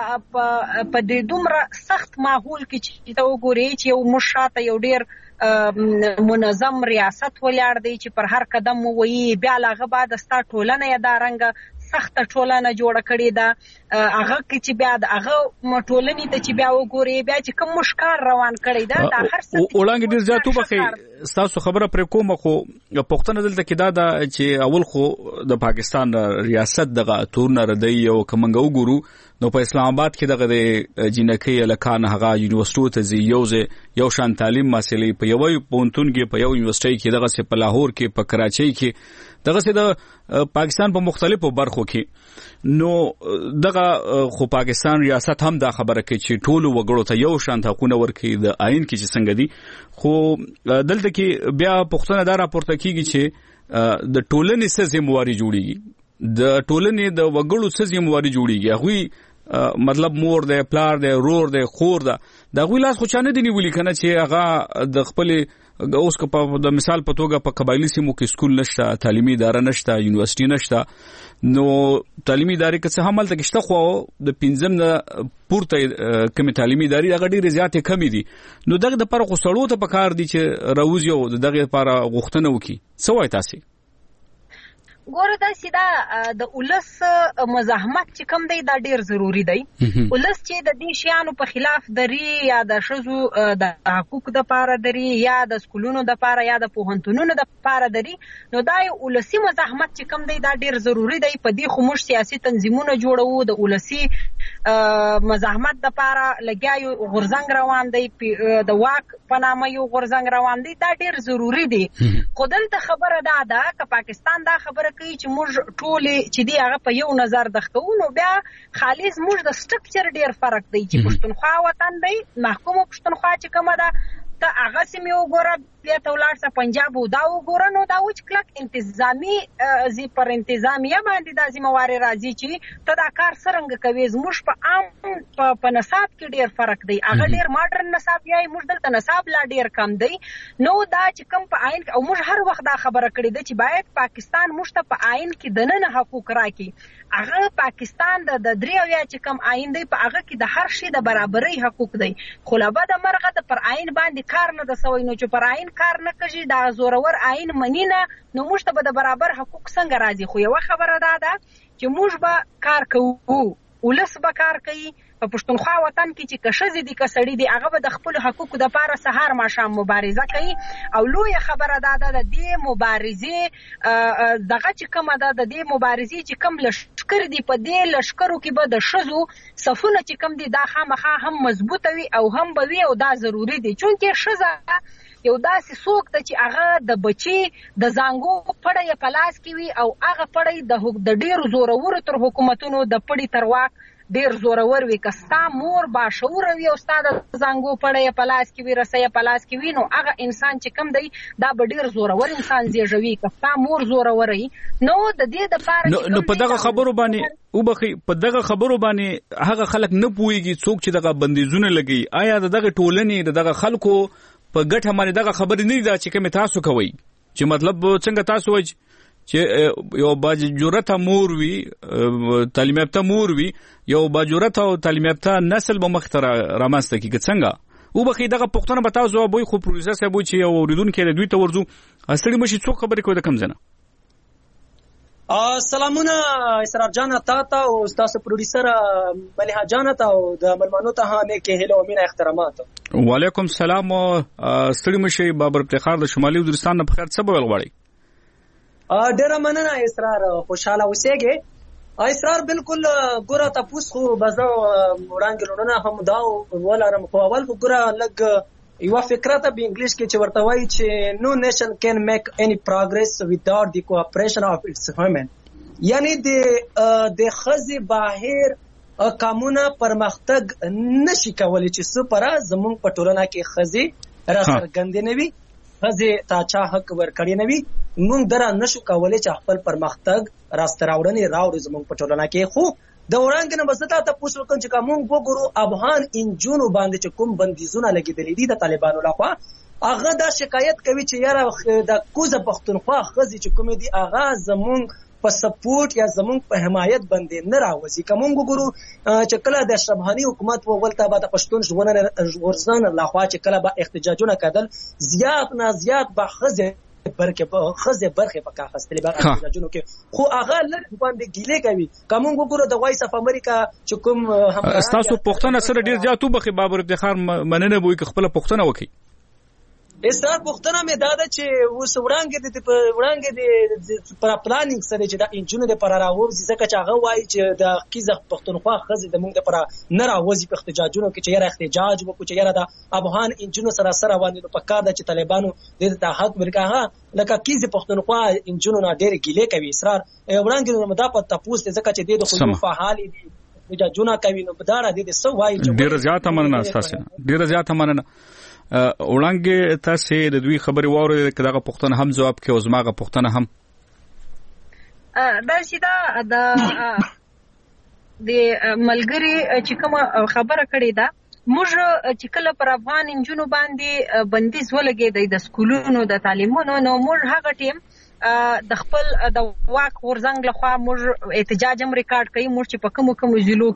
S10: په دې دومره سخت ماحول کې چې ته وګورې چې یو موږ شاته یو ډېر منظم ریاست ولاړ دی چې پر هر قدم وایي بیا له هغه بعد ستا ټولنه یې دا رنګه سخته ټولنه جوړه کړې ده هغه کې چې بیا د هغه ټولنې ته چې بیا وګورې بیا چې کوم مشکار روان کړی ده دا هر څه
S1: وړاندې ډېر زیات وبخښئ ستاسو خبره پرې کومه خو پوښتنه دلته کې دا ده چې اول خو د پاکستان ریاست دغه تورنه ردی او کومنګ وګورو نو په اسلام آباد کې دغه د جنکۍ الکان هغه یونیورسيټو ته زی یوزه یو شان تعلیم مسلې په یو پونتون کې په یو یونیورسيټي کې دغه سه په لاهور کې په کراچۍ کې دغه سه د پاکستان په مختلفو برخو کې نو دغه خو پاکستان ریاست هم دا خبره کوي چې ټول وګړو ته یو شان حقوقونه ورکړي د آئین کې چې څنګه دي خو دلته کې بیا پښتنه دا راپورته کیږي چې د ټولنې څخه ذمہواری جوړیږي د ټولنې د وګړو څخه ذمہواری جوړیږي هغه مطلب مور دی پلار دی رور دی خور ده دا غوی لاس خو چانه دی نیولې کنه چې هغه د خپل اوس کو په د مثال په توګه په قبایلی سیمو کې سکول نشته تعلیمي اداره نشته یونیورسيټي نشته نو تعلیمي ادارې که څه هم تل کېشته خو د پنځم نه پورته کمی تعلیمي ادارې هغه ډېرې زیاتې کمی دي نو دغه د پر خو سړو ته پکار دي چې راوځي او دغه لپاره غوښتنه وکړي څه وایي تاسو
S10: ګوره دا سیده د ولس مزاحمت چې کم دی دا ډیر ضروری دی ولس چې د دې شیانو په خلاف دري یا د شذو د حقوق د پاره دري یا د سکولونو د پاره یا د پوهنتونونو د پاره دري نو دا ولسی مزاحمت چې کم دی دا ډیر ضروری دی په دې خو موږ سیاسي تنظیمونه جوړو د ولسی مزاحمت د پاره لګیاو غورځنګ روان دی د واک په نامه یو غورځنګ روان دی دا ډیر ضروری دی خو دلته خبره دا ده چې پاکستان دا خبره کوي چې موږ ټول چې دی هغه په یو نظر دښکو نو بیا خالص موږ د سټرکچر ډیر فرق دی چې پښتونخوا وطن دی محکومه پښتونخوا چې کومه ده ته هغه سیمه وګوره بیا ته ولاړ شه پنجاب او دا وګوره نو دا وچ کلک انتظامی زی پر انتظامیه باندې د ذمہواری راځي چې ته دا کار څنګه کوي زموږ په عام په نصاب کې ډیر فرق دی هغه ډیر ماډرن نصاب یې موږ دلته نصاب لا ډیر کم دی نو دا چې کم په عین او موږ هر وخت دا خبره کړې ده چې باید پاکستان موږ ته په عین کې دننه حقوق راکړي هغه پاکستان د درې اویا چې کم عین دی په هغه کې د هر شي د برابرۍ حقوق دی خو لا به د مرغه د پر عین باندې کار نه د سوي نو چې پر عین کار نه کوي دا زورور عین منینه نو موږ ته به د برابر حقوق څنګه راځي خو یو خبره ده ده چې موږ به کار کوو ولس به کار کوي په پښتونخوا وطن کې چې کشزي دي کسړي دي هغه به د خپل حقوقو د پاره سهار ماښام مبارزه کوي او لوی خبره ده د دې مبارزې دغه چې کومه ده د دې مبارزې چې کوم لشکر دي په دې لشکرو کې به د شزو صفونه چې کوم دي دا خامخا هم مضبوطه وي او هم به وي او دا ضروری دي چونکه شزه یو داسې څوک ته چې هغه د بچي د زانګو پړی په لاس کې وي او هغه پړی د ډیرو زورورو تر حکومتونو د پړی تر واک ډیر زورور وي کستا مور با شعور وي او استاد زانګو پړی په لاس کې وي رسۍ په لاس کې وي نو هغه انسان چې کم دی دا به ډیر زورور انسان زیږوي کستا مور زورور وي نو د دې د پاره
S1: نو په دغه خبرو باندې او بخي په دغه خبرو باندې هغه خلک نه پويږي څوک چې دغه بندیزونه لګي آیا دغه ټولنې دغه خلکو په ګټه باندې دغه خبرې نه دي چې کوم تاسو کوي چې مطلب څنګه تاسو وایي چې یو باجورته مور وی تعلیم یافته مور وی یو باجورته او تعلیم یافته نسل به مختره رامنځته کیږي څنګه او بخي دغه پښتنه به تاسو وایي خو پروژه سبو چې یو اوریدونکو د دوی ته ورځو اصلي مشي څوک خبرې کوي د کم زنه
S7: سلامونه اسرار جان تا ته او تاسو پروډوسر مليحه جان ته او د ملمنو ته هم کې هلو امین احترامات
S1: وعلیکم السلام ستړي مشي بابر افتخار د شمالي وزیرستان په خیر څه بول غواړي
S7: ډېر مننه اسرار خوشاله اوسېږي اسرار بالکل ګوره تاسو خو بزو وړاندې لونه هم دا ولرم خو اول ګوره لګ یو فکره ته په انګلیش کې چې ورته وایي چې نو نیشن کین میک اني پروګرس without the cooperation of its women یعنی د د خزي بهر قانون پرمختګ نشي کولای چې څه پر زمون په ټولنه کې خزي را څرګند نه وي خزي تا چا حق ورکړي نه وي موږ درا نشو کولای چې خپل پرمختګ راستراوړنې راوړو زموږ په ټولنه کې خو د وړاندې نه بستا ته پوښتنه کوم چې کوم وګورو افغان انجونو باندې چې کوم بندیزونه لګیدلې دي د طالبانو لخوا هغه دا شکایت کوي چې یاره د کوزه پښتونخوا خزي چې کوم دي هغه زموږ په سپورټ یا زموږ په حمایت باندې نه راوځي کوم وګورو چې کله د شبهاني حکومت وغولته بعد پښتون ژوند ورزان لخوا چې کله به احتجاجونه کېدل زیات نه زیات به خزي برکه په خزه برخه په کاغذ تلې بار احتجاجونو کې خو هغه لږ باندې ګیلې کوي کوم وګورو د وایس اف امریکا چې کوم هم
S1: تاسو پښتنه سره ډیر زیاتو بخي بابر افتخار مننه بوي که خپل پښتنه وکي
S7: اسرار پښتنه مې دا ده چې اوس وړاندې د وړاندې د پر پلانینګ سره چې د انجونو د پر راوځي ځکه چې هغه وایي چې د کیزه پښتونخوا خزه د موږ پر نه راوځي په احتجاجونو کې چې یاره احتجاج وکړي چې یاره د افغان انجونو سره سره باندې په کار د چې طالبانو د ته حق ورکړه لکه کیزه پښتونخوا انجونو نه ډېر ګیلې کوي اسرار وړاندې نو دا په تاسو ځکه چې د خو فعال دي احتجاجونه کوي نو بداره د سو وایي چې
S1: ډېر زیات مننه اساسا ډېر زیات مننه وړاندې تاسو د دوی خبري واورئ کله پښتون هم جواب کې او زماغه پښتون هم
S10: دا چې دا د ملګری چې کوم خبره کړې ده موږ چې کله پر افغان انجونو باندې بندیز ولګېدی د سکولونو د تعلیمونو نو موږ هغه ټیم د خپل د واک ورزنګ لخوا موږ احتجاج هم ریکارډ کړی موږ چې په کوم کوم ضلعو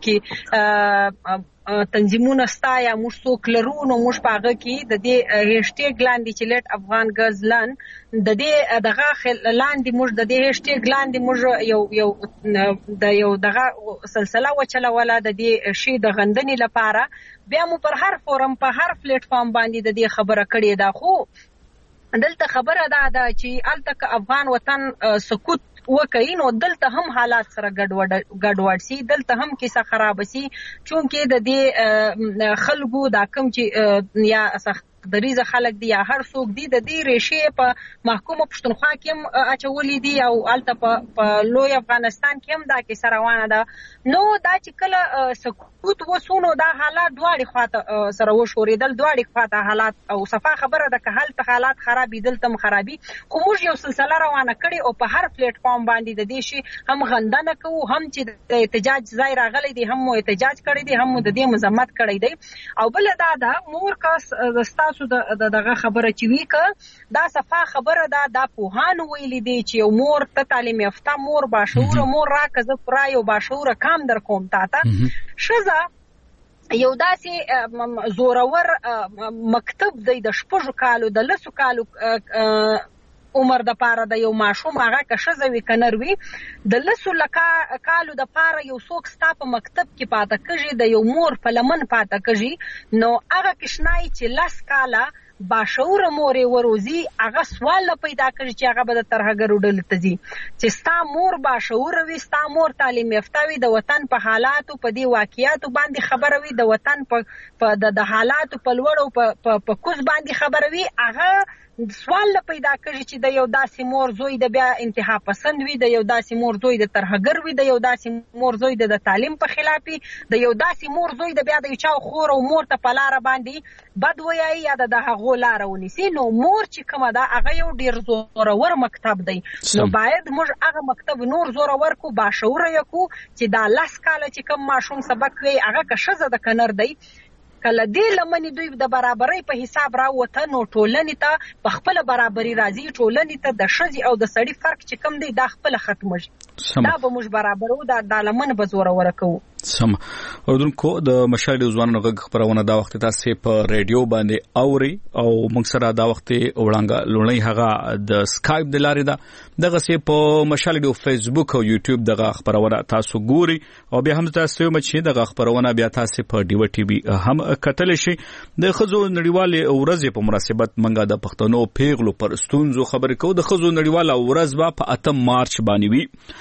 S10: کې تنظیمونه ستا یا موږ څوک لرو نو موږ په هغه کې د دې هیشټیګ لاندې چې لیټ افغان ګرلز لرن د دې دغه لاندې موږ د دې هیشټیګ لاندې موږ یو یو د یو دغه سلسله وچلوله د دې شی د غندنې لپاره بیا مو پر هر فورم په هر پلیټ فارم باندې د دې خبره کړې ده خو دلته خبره ده دا چې الته افغان وطن سکوت وکړي نو دلته هم حالات سره ګډوډ ګډوډ سي دلته هم کیسه خراب سي چونکه د دې خلکو دا کم چې یا سخت دریزه خلک دی یا هر څوک دی د دې ریشه په محکومه پښتونخوا کې هم اچولې دي او الته په لوی افغانستان کې هم دا کیسه روانه ده نو دا چې کله سکوت وسونو دا حالات دواړي خواته سره وشورېدل دواړي خواته حالات او صفه خبره ده که هلته حالات خرابې دلته هم خرابي خو موږ یو سلسله روانه کړې او په هر پلیټ فارم باندې د دې شي هم غندنه کوو هم چې د احتجاج ځای راغلی دی هم مو احتجاج کړی دی هم مو د دې مذمت کړی دی او بل دا ده مور کاس تاسو د دغه خبره چې وی ک دا صفه خبره ده دا پوهانو ویلي دی چې یو مور ته تعلیم یافته مور باشعور مور راکزه پرای او باشعور کام در کوم تا ته شزه یو داسې زورور مکتب دی د شپږو کالو د لسو کالو عمر د پاره د یو ماشوم هغه که ښځه وي که نر وي د لسو لکه کالو د پاره یو څوک ستا په مکتب کې پاته کېږي د یو مور په لمن پاته کېږي نو هغه کشنای چې لس کاله باشعور مور یې وروزي هغه سوال نه پیدا کېږي چې هغه به د ترهګرو ډلې ته ځي چې ستا مور باشعور وي ستا مور تعلیم یافته وي د وطن په حالاتو په دې واقعیاتو باندې خبره وي د وطن په د حالاتو په لوړو په کوز باندې خبره وي هغه سوال پیدا کړي چې د یو داسې مور زوی د بیا انتها پسند وي د یو داسې مور زوی د ترهګر وي د یو داسې مور زوی د تعلیم په خلاف وي د یو داسې مور زوی د بیا د یو چا خور او مور ته په لار باندې بد وایي یا د هغو لار ونیسي نو مور چې کومه ده هغه یو ډیر زورور مکتب دی نو باید موږ هغه مکتب نور زورور کو باشعور یې کو چې دا لاس کاله چې کوم ماشوم سبق وي هغه که ښځه د کنر دی کله دې لمنې دوی د برابرۍ په حساب راوته نو ټولنې ته په خپل برابرۍ راځي ټولنې ته د ښځې او د سړي فرق چې کم دی دا خپل ختمږي دا به موږ برابرو دا د لمن به زوروره کوو
S1: سم اوردونکو د مشال ځوانانو غږ خبرونه دا وخت تاسو په ریډیو باندې اوري او موږ سره دا وخت وړاندې لونی هغه د سکایپ د لارې دا دغه سه په مشال د فیسبوک او یوټیوب دغه خبرونه تاسو ګوري او بیا هم تاسو مچ دغه خبرونه بیا تاسو په ډیو ټي وي هم کتل شي د خزو نړیواله ورځ په مناسبت منګه د پښتنو پیغلو پر ستونزو خبرې کوو د خزو نړیواله ورځ په اتم مارچ باندې وی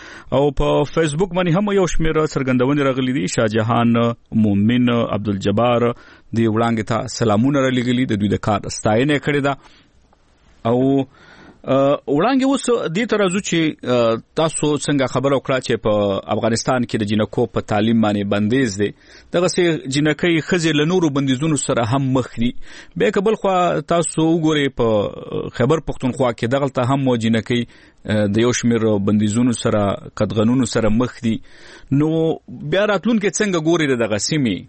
S1: او په فیسبوک باندې هم یو شمېر څرګندونې راغلي دي. شاهجهان مومن عبدالجبار دی وړاندې ته سلامونه را لګلي، د دوی د کار ستاینه کړې ده. او وړاندې اوس دې ته راځو چې تاسو څنګه خبر وکړه چې په افغانستان کې د جنکو په تعلیم باندې بندیز دی، دغه سي جنکۍ خزې له نورو بندیزونو سره هم مخ دي. به کبل خو تاسو وګورئ په خیبر پختونخوا کې دغه ته هم جنکۍ د یو شمېر بندیزونو سره قدغنونو سره مخ دي. نو بیا راتلونکي څنګه ګوري دغه سیمې؟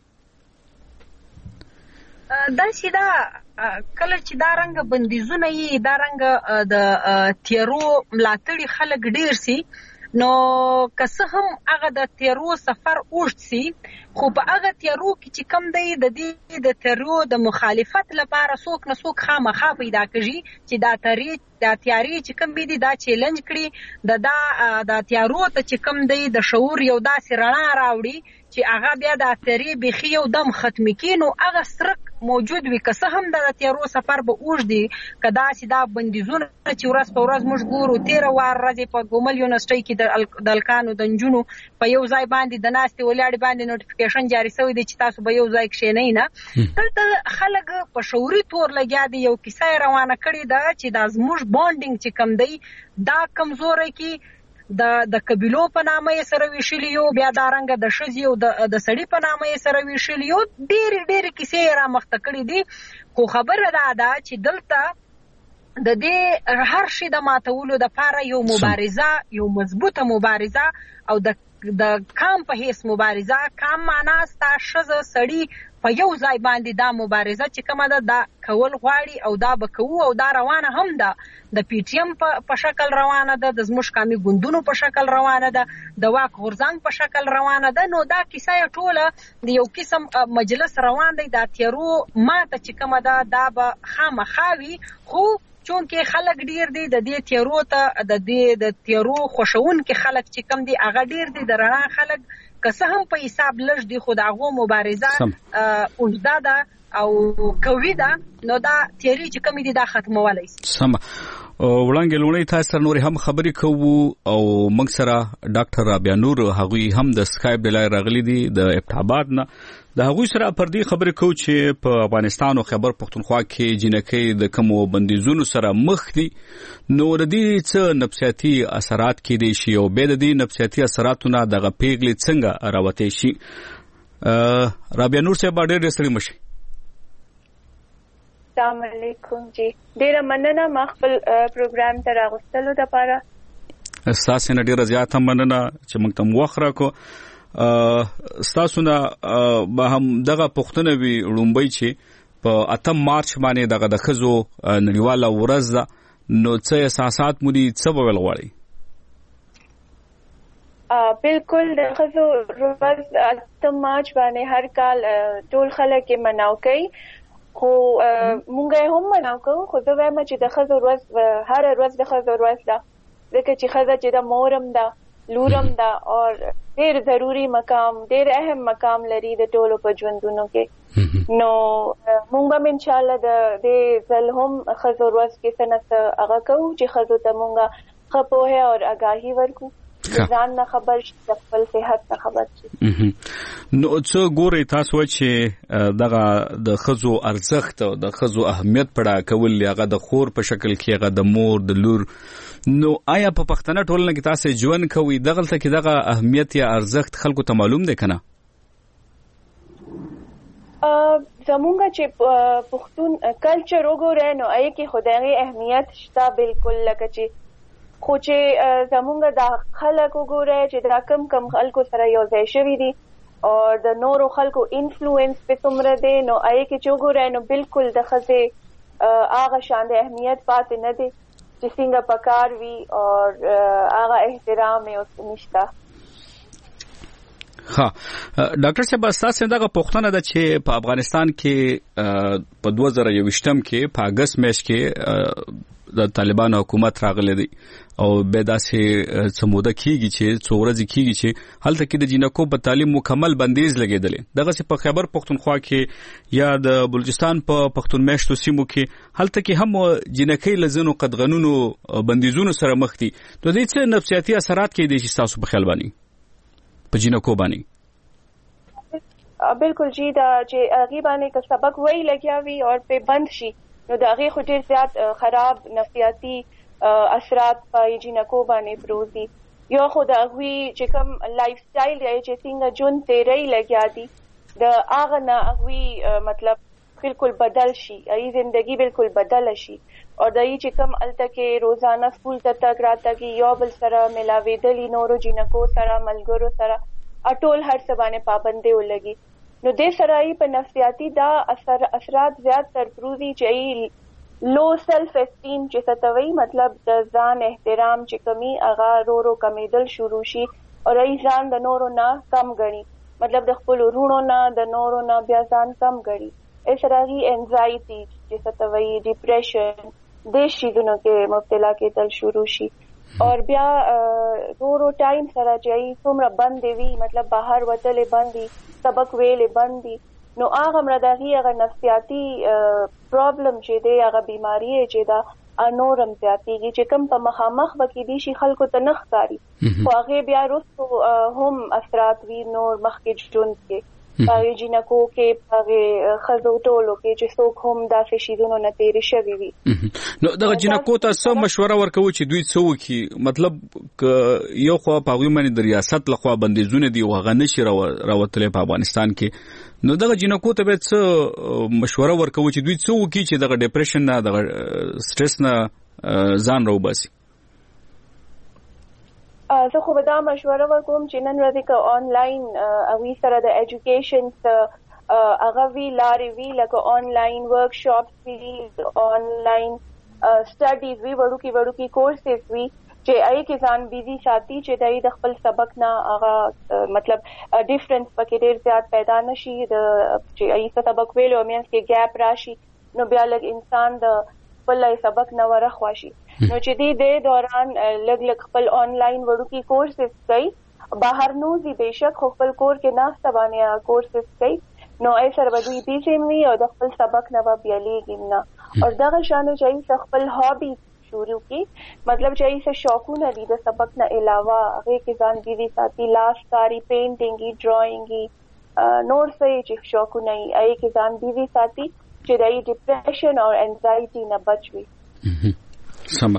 S10: دا چې دا کله چې دا رنګ بندیزونه یې دا رنګ د تیرو ملاتړي خلک ډیر سي، نو که څه هم هغه د تیرو سفر اوږد سي، خو په هغه تیرو کې چې کم دی د دې د تیرو د مخالفت لپاره څوک نه څوک خامخا پیدا کوي چې دا تری دا تیاری چې کم بي دي دا چیلنج کړي، د دا د تیارو ته چې کم دی د شعور یو داسې رڼا راوړي چې هغه بیا د تیری بخي یو دم ختمي کینو هغه سرک موجود وي. که څه هم د تیارو سفر به اوږد دی، کدا چې دا بندیزونه چې ورځ په ورځ موږ ګورو تیره وار ورځې په ګومل یونیورسيټي کې د الکانو د نجونو په یو ځای باندې د ناستې ولاړې باندې نوټیفیکیشن جاری شوی دی چې تاسو به یو ځای کښېنئ نه. دلته خلک په شعوري تور لګیا دي، یو کیسه روانه کړې ده چې دا زموږ بانډینګ چې کم دی دا کمزوری کې د د قبيلو په نامه یې سره ویشلی یو، بیا دا رنګ د ښځې او د سړي په نامه یې سره ویشلی یو، ډېرې ډېرې کیسې را مخته کړې دي. خو خبره دا ده چې دلته د دې هر شي د ماتولو دپاره یو مبارزه، یو مضبوطه مبارزه او د د کام په هیڅ مبارزه، کام معنا ستا ښځه سړي په یو ځای باندې دا مبارزه چې کومه ده دا کول غواړي او دا به کوو، او دا روانه هم ده د پی ټی ایم په شکل روانه ده، د زموږ قامي ګوندونو په شکل روانه ده، د واک غورځنګ په شکل روانه ده. نو دا کیسه ټوله د یو قسم مجلس روان دی، دا تیرو ماته چې کومه ده دا به خامخا وي. خو چونکه خلک ډیر دي د دې تیرو ته د دې د تیرو خوشونکي خلک چې کم دي هغه ډیر دي، د رڼا خلک که څه هم په حساب لږ دي خو د هغو مبارزه اوږده ده او قوي ده، نو دا تیری چې کمی دي دا ختمولی شي.
S1: سمه وړاندې لومړی تاسو سره نورې هم خبرې کوو او موږ سره ډاکټر رابعه نور هغوی هم د سکایپ د لارې راغلي دي د ابتعاباد نه. د هغوی سره پر دې خبرې کوو چې په افغانستان او خیبر پختونخوا کې جنکۍ د کومو بندیزونو سره مخ دي، نو د دې څه نفسیاتي اثرات کېدی شي او بیا د دې نفسیاتي اثراتو نه دغه پیغلې څنګه راوتی شي. رابعه نور صاحب ډېر ډېر ستړي مه شئ.
S12: السلام علیکم. جی ډیره مننه ما خپل پروګرام ته راغوستلو دپاره.
S1: ستاسو نه ډیره زیاته مننه چې موږ ته وخت راکړو. ستاسو نه به هم دغه پوښتنه وي لومبۍ چې په اتم مارچ باندې دغه د ښځو نړیواله ورځ ده، نو څه احساسات مو دي، څه به ویل غواړئ؟
S12: بالکل د ښځو ورځ اتم مارچ باندې هر کال ټول خلک یې مناو کوي، خو مونږ یې هم مناو کوو. خو زه وایم چې د ښځو ورځ هره ورځ د ښځو ورځ ده، ځکه چې ښځه چې د مورم ده لورم ده او ډېر ضروري مقام ډېر اهم مقام لري د ټولو په ژوندونو کې. نو مونږ به انشاءالله د دې ځل هم ښځو ورځ کې څه نه څه هغه کوو چې ښځو ته مونږ ښه پوهه او آګاهي ورکړو، ځان نه خبر شي، د خپل صحت نه خبر شي.
S1: نو څه ګورئ تاسو چې دغه د ښځو ارزښت او د ښځو اهمیت پړه کول هغه د خور په شکل کې هغه د مور د لور، نو آیا په پښتنه ټولنه کې تاسو ژوند کوئ دغلته کې دغه اهمیت یا ارزښت خلکو ته معلوم دی کنه؟
S12: زمونږ چې پښتون کلچر وګورئ نو هغې کې خو د هغې اهمیت شته بالکل، لکه چې خو چې زمونږ دا خلک وګورئ چې دا کم کم خلکو سره یو ځای شوي دي او د نورو خلکو انفلوئنس په څومره دی، نو هغې کې چې وګورئ نو بالکل د ښځې هغه شان د اهمیت پاتې نه دی چې څنګه پکار وي او هغه احترام یې اوس نشته.
S1: ها ډاکټر صاحب تاسو دغه پوښتنه ده چې په افغانستان کې په دوه زره یوویشتم کې په اگست میاشت کې د طالبانو حکومت راغلی دی او به داسې سموده کیږي چې څو ورځې کیږي چې هلته کې د جنکو په تعلیم مکمل بندیز لګیدلې دغه څه په خیبر پختونخوا کې یا د بلوچستان په پختون میشتو سیمو کې هلته کې هم جنکې لزنو قدغنونو بندیزونو سره مخ دي نو دې څه نفسیاتي اثرات کې دي چې تاسو په خیال باندې په جنکو باندې
S12: بالکل جی دا چې هغه باندې که سبق وی لګیاوي او په بند شي نو دا هغه خو ډیر زیات خراب نفسیاتي اثرات په جنکو باندې پروزي یو خو دا هغه چې کوم لایف سټایل دی چې څنګه جون تیرې لګیا دي د هغه نه هغه مطلب بالکل بدل شي ای زندگی بالکل بدل شي او دای چې کوم الته کې روزانه سکول ته تک راته کې یو بل سره ملاویدلی نورو جنکو سره ملګرو سره اټول هر څه باندې پابندي ولګي نو د سرای په نفسیاتي دا اثر اثرات زیات تر پروزي چې لو سیلف اسټیم چې ستوي مطلب د ځان احترام چې کمی اغا رو رو کمیدل شروع شي او ای ځان د نورو نه کم غني مطلب د خپل ورونو نه د نورو نه بیا ځان کم غني اسرایي انزایټي چې ستوي ډیپریشن د شیدونو کې مبتلا کېدل شروع شي اور بیا رو رو ټایم سره چې څومره بند وي مطلب بهر وتلې بندي سبق ویلې بندي نو هغه مرادغي هغه نفسیاتي پرابلم چې دی هغه بیماری چې دا انورم زیاتېږي چې کوم په مخامخ وکې دي شي خلکو ته نخ کاری خو هغه بیا وروسته هم اثرات وی نور مخکې ژوند کې هغه جنکو کې هغه خزو ټولو کې چې څوک هم داسې شیدونو نه تیرې شوي وي
S1: نو دغه جنکو ته څه مشوره ورکوي چې دوی څه وکړي مطلب یو خو په هغوی باندې د ریاست لخوا بندیزونه دي او هغه نشي راوتلی په افغانستان کې نو دغه جنکو ته باید څه مشوره ورکوي چې دوی څه وکړي چې دغه ډیپریشن نه دغه سټرس نه ځان راوباسي
S12: زه خو به دا مشوره ورکوم چې نن ورځې که آنلاین هغوی سره د ایجوکیشن هغه وي لارې وي لکه آنلاین ورکشاپس وي آنلاین سټډیز وي وړوکي وړوکي کورسز وي چې هغې کې ځان بیزي ساتي چې دی د خپل سبق نه هغه مطلب ډیفرنس پکې ډېر زیات پیدا نه شي د چې هغې څه سبق ویلو منځ کې ګیپ راشي نو بیا لږ انسان د خپل سبق نه ورخوا شي نو چې دې د دوران لګ لګ خپل آنلاین وړوکي کورسز کوي بهر نوزي بهشک خو خپل کور کې ناسته باندې کورسز کوي نو ای سره به دوی بیزي وي او د خپل سبق نه به بیالیږي نه او دغه شانو چې خپل هابي شروع کی مطلب چې څه شوقونه دي د سبق نه علاوه هغه کې ځان بیزي ساتي لاس کاری پینټینګ ډراینګ نور څه چې شوقونه یې هغه کې ځان بیزي ساتي چې د ډیپریشن او انزایټي نه بچوي
S1: سم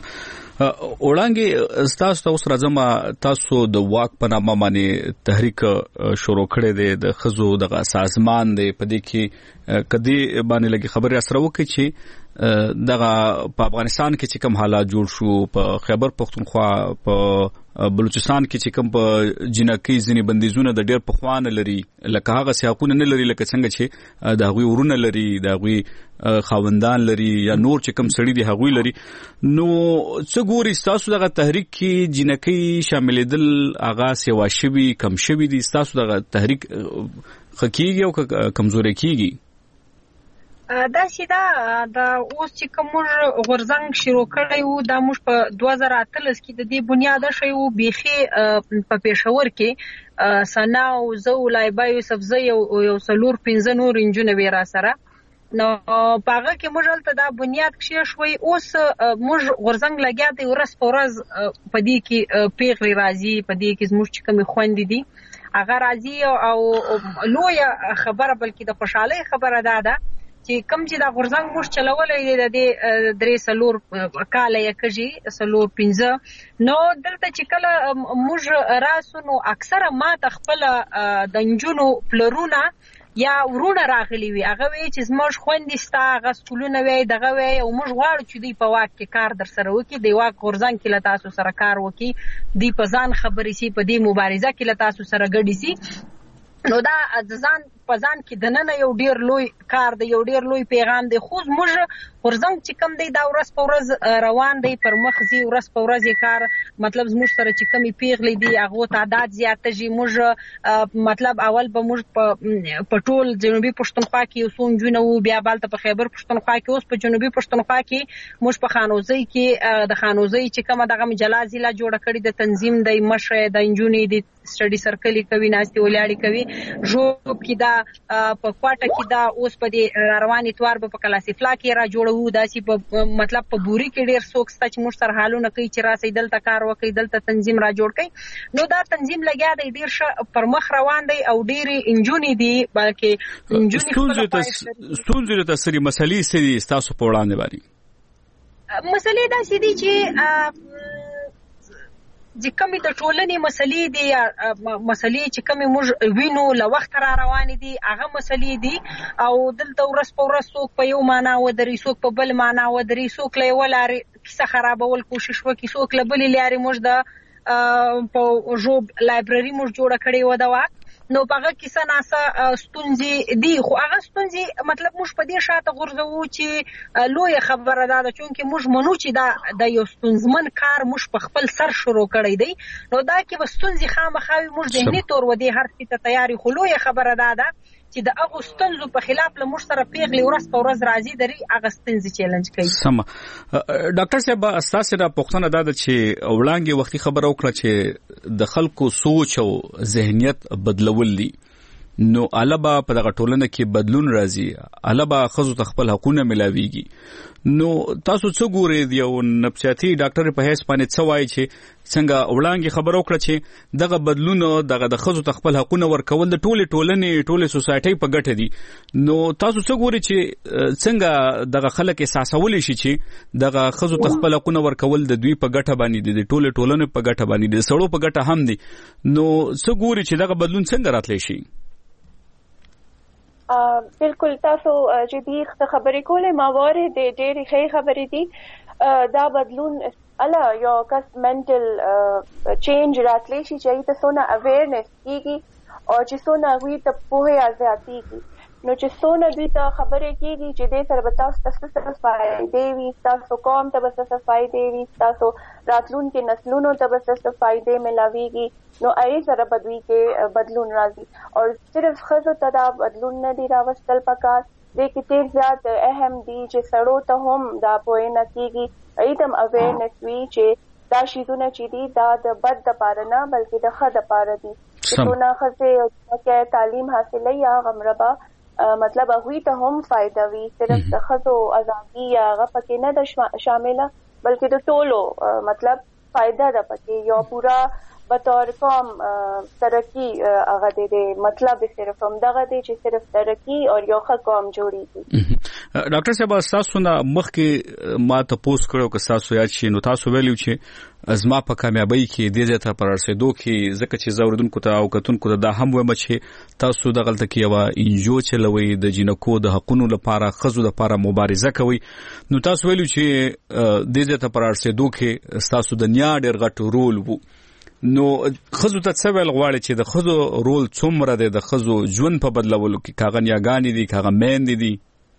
S1: وړاندې تاسو ته اوس راځم تاسو د واک په نامه باندې تحریک شروع کړی دی د خزو دغه سازمان دی په دې کې کدی باندې لګي خبرې سره وکړي چې دغه په افغانستان کې چې کوم حالات جوړ شو په خیبر پختونخوا په بلوچستان کې چې کوم په جنکۍ ځینې بندیزونه د ډېر پخوانه لري لکه هغه سیاقونه نه لري لکه څنګه چې د هغوی ورونه لري د هغوی خاوندان لري یا نور چې کوم سړي دي هغوی لري نو څه ګوري ستاسو دغه تحریک کې جنکۍ شاملېدل هغه سیوا شوي کم شوي دي ستاسو دغه تحریک ښه کېږي او کمزوری کېږي
S10: دا چې دا د اوس چې کوم غورځنګ شروع کړی وو دا موږ په دوه زره اتلس کې د دې بنیاد شوی وو بیخي په پېښور کې سنا او زه او لایبا یوسفزۍ یو څلور پنځه نور نجونې وې را سره نو په هغه کې موږ هلته دا بنیاد کېښوی اوس موږ غورځنګ لګیا دی ورځ په ورځ په دې کې پیغلې راځي په دې کې زموږ چې کومې خویندې دي هغه راځي او لویه خبره بلکې د خوشحالۍ خبره دا ده چې کوم چې دا غورځنګ موږ چلولی دی د دې درې څلور کاله یې کږي څلور پنځه نو دلته چې کله موږ راسو نو اکثره ما ته خپله د نجونو پلرونه یا ورونه راغلي وي هغه وایي چې زموږ خویندې ستا هغه سکولونه وایي دغه وایي او موږ غواړو چې دوی په واک کې کار در سره وکړي د واک غورځنګ کې له تاسو سره کار وکړي دوی په ځان خبرې سي په دې مبارزه کې له تاسو سره ګډې سي نو دا د ځان په ځان کې دننه یو ډیر لوی کار دی یو ډیر لوی پیغام دی خو موږ ورزنګ چې کم دی دا ورځ په ورځ روان دی پر مخ زی ورځ په ورځ کار مطلب زموږ سره چې کمی پیغلې دي هغه تعداد زیات شي موږ مطلب اول به موږ په ټول جنوبي پښتونخوا کې یو څو جنو بیا بالته په خیبر پښتونخوا کې اوس په جنوبي پښتونخوا کې موږ په خانوزي کې د خانوزي چې کومه دغه مجله ضلع جوړه کړې د تنظیم د مشر د انجونې د سټډي سرکل کوي ناستي ولاړی کوي جو کې دا په کوټه کې دا اوس په دې رواني توار په کلاسیفلا کې را جوړو داسي په مطلب په بوري کې ډیر څوک ست چې موږ سره حالونه کوي چې راسي دلته کار وکړي دلته تنظیم را جوړ کړي نو دا تنظیم لګیا دی ډیر ش پر مخ روان دی او ډیر انجونې دي بلکې انجونې
S1: ستونزې ته سری مسلې سری تاسو په وړاندې واري
S10: مسلې دا سې دي چې چې کمی د ټولنې مسلې دي مسلې چې کمی موږ وینو له وخت را روان دي هغه مسلې دي او دلته ورس په ورس څوک په یو معنا ودري څوک په بل معنا ودري څوک له ولاري کیسه خرابول کوشش وکړي څوک له بل لاري موږ د په جوب لایبرری موږ جوړه کړې و دا نو هغه کیسه ناسه ستونزې دي خو هغه ستونزې مطلب موږ په دې شاته غورځو چې لوی خبره ده چې موږ منو چې دا د یو ستونزمن کار موږ په خپل سر شروع کړی دی نو دا کې به ستونزې خامخاوي موږ ذهني تور ودی هر څه ته تیاری خو لوی خبره ده چې د هغه ستونزو په خلاف له موږ سره پیغلي ورځ په ورځ راځي دري هغه ستونزې چیلنج کوي
S1: سم ډاکټر صاحب اساسه دا پوښتنه ده چې وړاندې وختي خبره وکړه چې د خلکو سوچ او ذهنیت بدلول دي نو الابا په دغه ټولنه کې بدلون راځي الابا خزو تخپل حقونه ملاويږي نو تاسو څه ګورئ دی او نفسیاتي ډاکټر په هیڅ باندې څه وایي چې څنګه وړاندې خبرو کړ چې دغه بدلون دغه د خزو تخپل حقونه ورکول د ټوله ټولنې ټوله سوسایټي په ګټه دي نو تاسو څه ګورئ چې څنګه دغه خلک احساسول شي چې دغه خزو تخپل حقونه ورکول د دوی په ګټه باندې د ټوله ټولنې په ګټه باندې د سړو په ګټه هم دي نو څه ګورئ چې دغه بدلون څنګه راتلی شي
S12: بالکل تاسو چې دې خبرې کولې موارد ډېرې ښې خبرې دي دا بدلون الا یو کس منټل چینج راتلی شي چې ته سونه اویرنس کیږي او چې سونه وي ته پوهه ازاديږي نو چې سونه دوی ته خبرې کیږي چې دې سره به تاسو تاسو سره فائدې وي تاسو قوم ته به تاسو فائدې وي تاسو راتلونکو نسلونو ته به تاسو فائدې ملاويږي نو ای سره بدوي کې بدلون راځي او صرف خزو ته دا بدلون نه دی راوستل پکار دې کې تیر زیات اهم دي چې سړو ته هم دا پوهه نه کیږي ایدم اویرنس وی چې دا شیزونه چې دي دا د بد د پاره نه بلکې د ښه د پاره دي چې نه خزه کې تعلیم حاصله یا غمربا مطلب هغه ته هم فائدہ وي صرف د خزو ازادي یا غپکه نه د شامله بلکې د ټولو مطلب فائدہ ده پکې یو پورا بطور قوم ترقی هغه دې مطلب صرف هم دغه دې چې صرف ترقی او یو ښه قوم جوړیږي
S1: ډاکټر صاحب تاسو نه مخکې ما ته پوس کړو که تاسو یاد شي نو تاسو ویلو چې ازما په کامیابی کې د دې ته پر رسیدو کې ځکه چې زوردونکو ته او کتونکو ته دا هم وایم چې تاسو د غلطه کې یو انجو چلوي د جنکو د حقونو لپاره خزو لپاره مبارزه کوي نو تاسو ویلو چې د دې ته پر رسیدو کې تاسو د نیا ډېر غټ رول وو نو خزو ته څه ویل غواړي چې د خزو رول څومره دی د خزو ژوند په بدلولو کې کاغه نیاګانې دي کاغه مین دي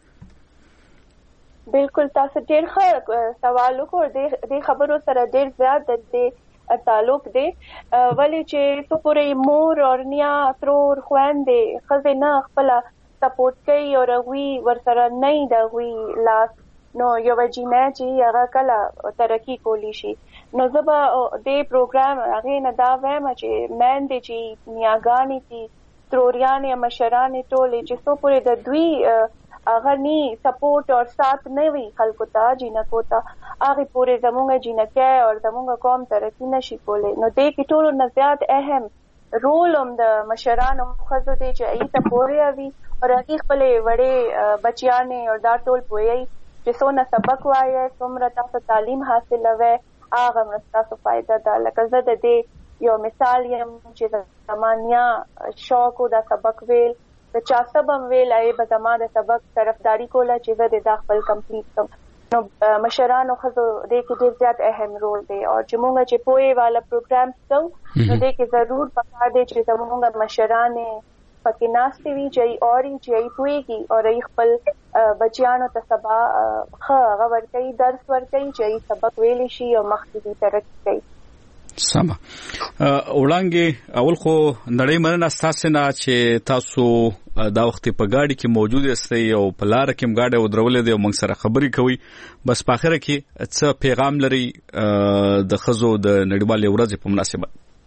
S12: بالکل تاسو ډېر ښه سوال وکړ د خبرو سره ډېر زیات د تعلق دی ولی چې څو پورې مور او نیا ترور خويندې خزه نه خپل سپورټ کوي او روي ورسره نه دی غوي لاس نو یو وجینه چې هغه کله ترقی کولی شي نو زبا د پروګرام هغه نه دا وایم چې مین دي چې نیاګانی دي تروریانې مشرانې ټولې چې څو پورې د دوی هغه ني سپورټ او ساتھ نه وي خلکو ته جنکو ته هغه پورې زمونږ جنکه او زمونږ قوم ترقی نشي کولای نو دې کې ټول نه زیات اهم رول هم د مشرانو خزو دي چې ای ته پوهه وي او هغه خپل وړې بچیانې او دا ټول پوهي چې څونه سبق وایي څومره تاسو تعلیم حاصلوي هغه مستاسو فائدہ ده لکه زه د دې یو مثال یم چې زمانیا شوق د سبق ویل د چا سبم ویل ای به زما د سبق طرفداري کوله چې زه د خپل کمپلیټ کم نو مشرانو خزو دې کې ډېر زیات اهم رول دی او چې موږ چې پوهه والا پروګرام څو نو دې کې ضرور پکار دی چې زموږ مشرانې پکې ناشته وي چې اوري چې پوهیږي او خپل بچیانو ته سبا ښه هغه ورکوي درس ورکوي چې سبق ویلی شي او مخکې ترقي کوي.
S1: سمه وړاندې اول خو نړۍ مننه ستاسو نه چې تاسو دا وخت په گاډي کې موجود یاستئ او په لار کې هم گاډي ودرولې دي او موږ سره خبرې کوي. بس په اخر کې څه پیغام لري د خزو د نړیوالې ورځې په مناسبت؟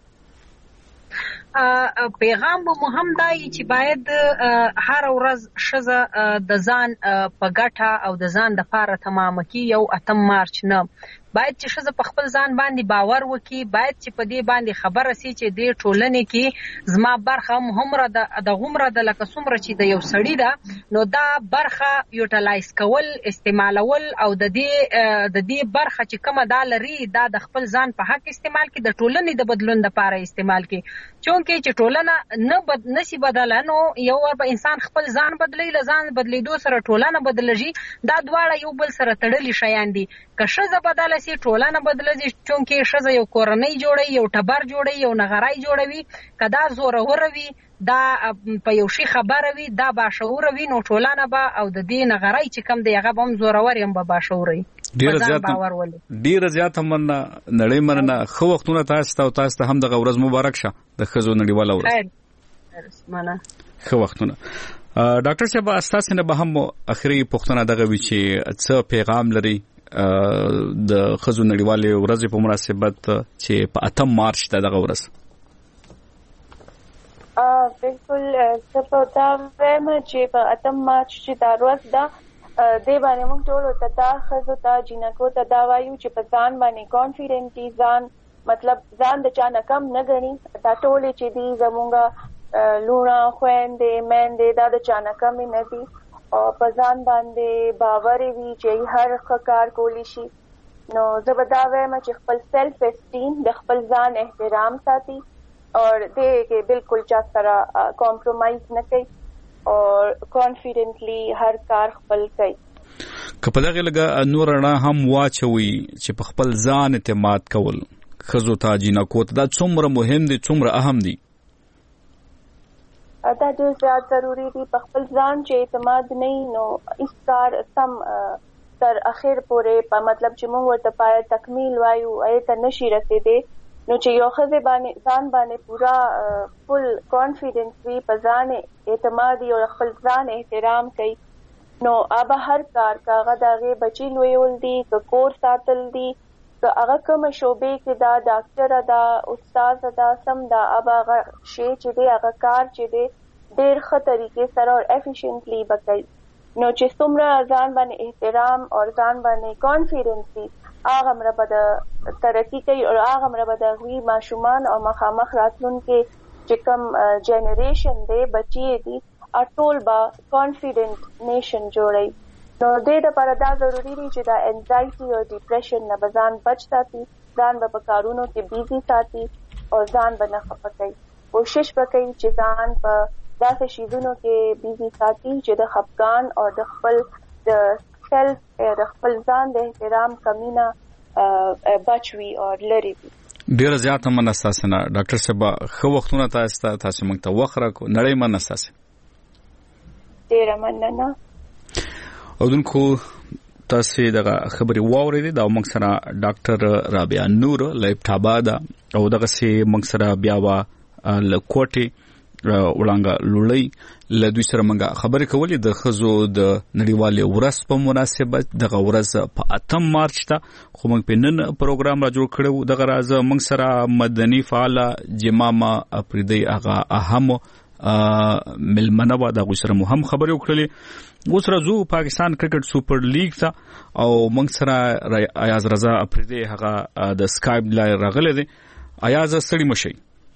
S10: پیغام به مهم دی چې باید هر ورځ ښځه د ځان په ګټه او د ځان د پاره تمام کی یو اتم مارچ نه باید چې ښځه په خپل ځان باندې باور وکړي، باید چې په دې باندې خبره سي چې د ټولنې کې زما برخه همره د غومره د لکه څومره چې د یو سړی ده نو دا برخه یوټیلایز کول استعمالول او د دې د دې برخه چې کومه دا لري دا د خپل ځان په حق استعمال کې د ټولنې د بدلون لپاره استعمال کې چونکه چې ټولنه نه بد نسی بدله نو یو به انسان خپل ځان بدلی لزان بدلیدو سره ټولنه بدلږي. دا دواړه یو بل سره تړلي شیان دي. که ښځه بدله سي ټولنه بدلږي چونکه ښځه یو کورنۍ جوړي یو ټبر جوړي یو نغرای جوړوي. کدا زوره وروي دا په یو شي خبره وي دا باشعور وي نو ټولنه به او د دې نغرای چې کم دی هغه هم زورور هم به باشعوري.
S1: ډیر زیات ډیر زیات مننه نړۍ مننه. خو وختونه تاسو ته تاسو ته هم د ورځ مبارک شه د خزو نړیواله ورځ. خیر مننه. خو وختونه ډاکټر صاحب تاسو نه به هم اخري پوښتنه دغه وی چې څه پیغام لري د خزو نړیواله ورځ په مناسبت چې په اتم مارچ ته دغه ورځ؟
S12: ا بالکل څه دا وایم چې په اتم مارچ چې دا ورځ ده د باندې موږ ټول ته دا خزو ته جنکو ته دا وایو چې په ځان باندې کانفیډنټي ځان مطلب ځان د چا نه کم نه غني. دا ټول چې دی زمونږه لونا خويندې مېندې دا د چا نه کم نه دي او په ځان باندې باور وي چې هر کار کولی شي. نو زه به دا وایم چې خپل سیلف اسټیم د خپل ځان احترام ساتي اور دې کې بالکل چا سره کمپرومایز نه کوي اور کانفیډنټلی هر کار خپل کوي.
S1: کپلغه لګه نور نه هم واچوي چې په خپل ځان اعتماد کول خزو ته جنکو ته دا څومره مهم دي څومره اهم دي؟
S12: دا ډېر زیات ضروری دي. په خپل ځان چې اعتماد نه نو هیڅ کار سم تر اخر پورې په مطلب چې موږ ورته پای تکمیل وایو ایته نشي رسیدي. نو چې یو خزه باندې ځان باندې پورا فل کانفیډنس وي په ځان اعتماد او خپل ځان احترام کوي نو ابا هر کار کاغه دغه بچی لویول دي که کور ساتل دي که هغه کوم شوبې کې دا ډاکټر دا استاد دا سم دا ابا شی چې دی هغه کار چې دی ډېر ښه طریقې سره او افیشنټلی وکړي. نو چې څومره ځان باندې احترام او ځان باندې کانفیډنس هغه مربه د ترقی کوي او هغه مربه د وی ماشومان او مخامخ راتلونکي چې کوم جنریشن دی بچي دي ټول با کانفیډنٹ نیشن جوړي. نو دې لپاره دا ضروری دی چې دا انزایټي او ډیپریشن نه بزان بچ ساتي، ځان په کارونو کې بیزي ساتي او ځان باندې خفه کوي. کوشش وکړي چې ځان په داسې شیزونو کې بیزي ساتي چې د خپګان او د خپل د سیلف د خپل ځان د احترام کمینه بچوي او لري.
S1: ډیر زیات مناساسنه ډاکټر صاحب خو وختونه تاسو ته تاسو موږ ته وخره کو نړۍ مناساسه
S12: ډیر مننه.
S1: اودونکو تاسو دغه خبري واورېدې دا موږ سره ډاکټر رابعه نور لایبټاباد او دغه سي موږ سره بیا وا لکوټي وړانګه لولۍ له دوی سره موږ خبرې کولې د خزو د نړیوالې ورځ په مناسبت دغه ورځ په اتم مارچ ته خو موږ په نن پروګرام را جوړ کړو. دغه راز موږ سره مدني فعال جمامه افریدي هغه اهم ملمنه و د غوسره مهم خبرې وکړلې. اوس راځو پاکستان کرکټ سوپر لیګ ته او موږ سره ایاز رضا افریدي هغه د سکایپ لای راغله دي. ایاز سړی مشي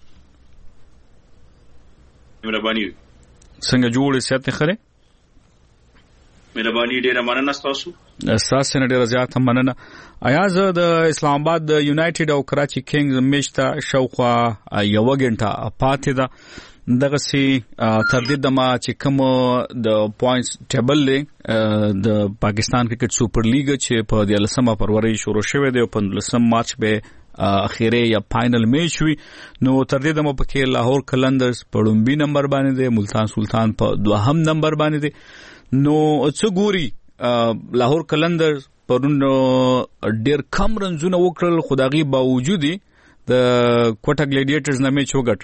S13: مهرباني
S1: څنګه جوړې ساتي خره
S13: مهرباني ډیره مننه تاسو
S1: اساس نه ډیره زیات مننه. ایاز د اسلام آباد د یونایټډ او کراچي کینګز میچ ته شاوخوا یو غنټه پاتې ده. دغه سي تر دې دمه چې کوم د پوینټس ټیبل له د پاکستان کرکټ سوپر لیګ چې په دلسمه فروری شروع شوه دی او په دلسم مارچ به اخیری یا فائنل میچ وي. نو تر دې دمه پکې لاهور کلندرز په لومبي نمبر باندې دی، ملتان سلطان په دوهم نمبر باندې دی. نو څه ګوري لاهور قلندر پرون ډیر کم رنزونه وکړل، خدایي باوجود د کوټه ګلیډیټرز نه میچ وګټ.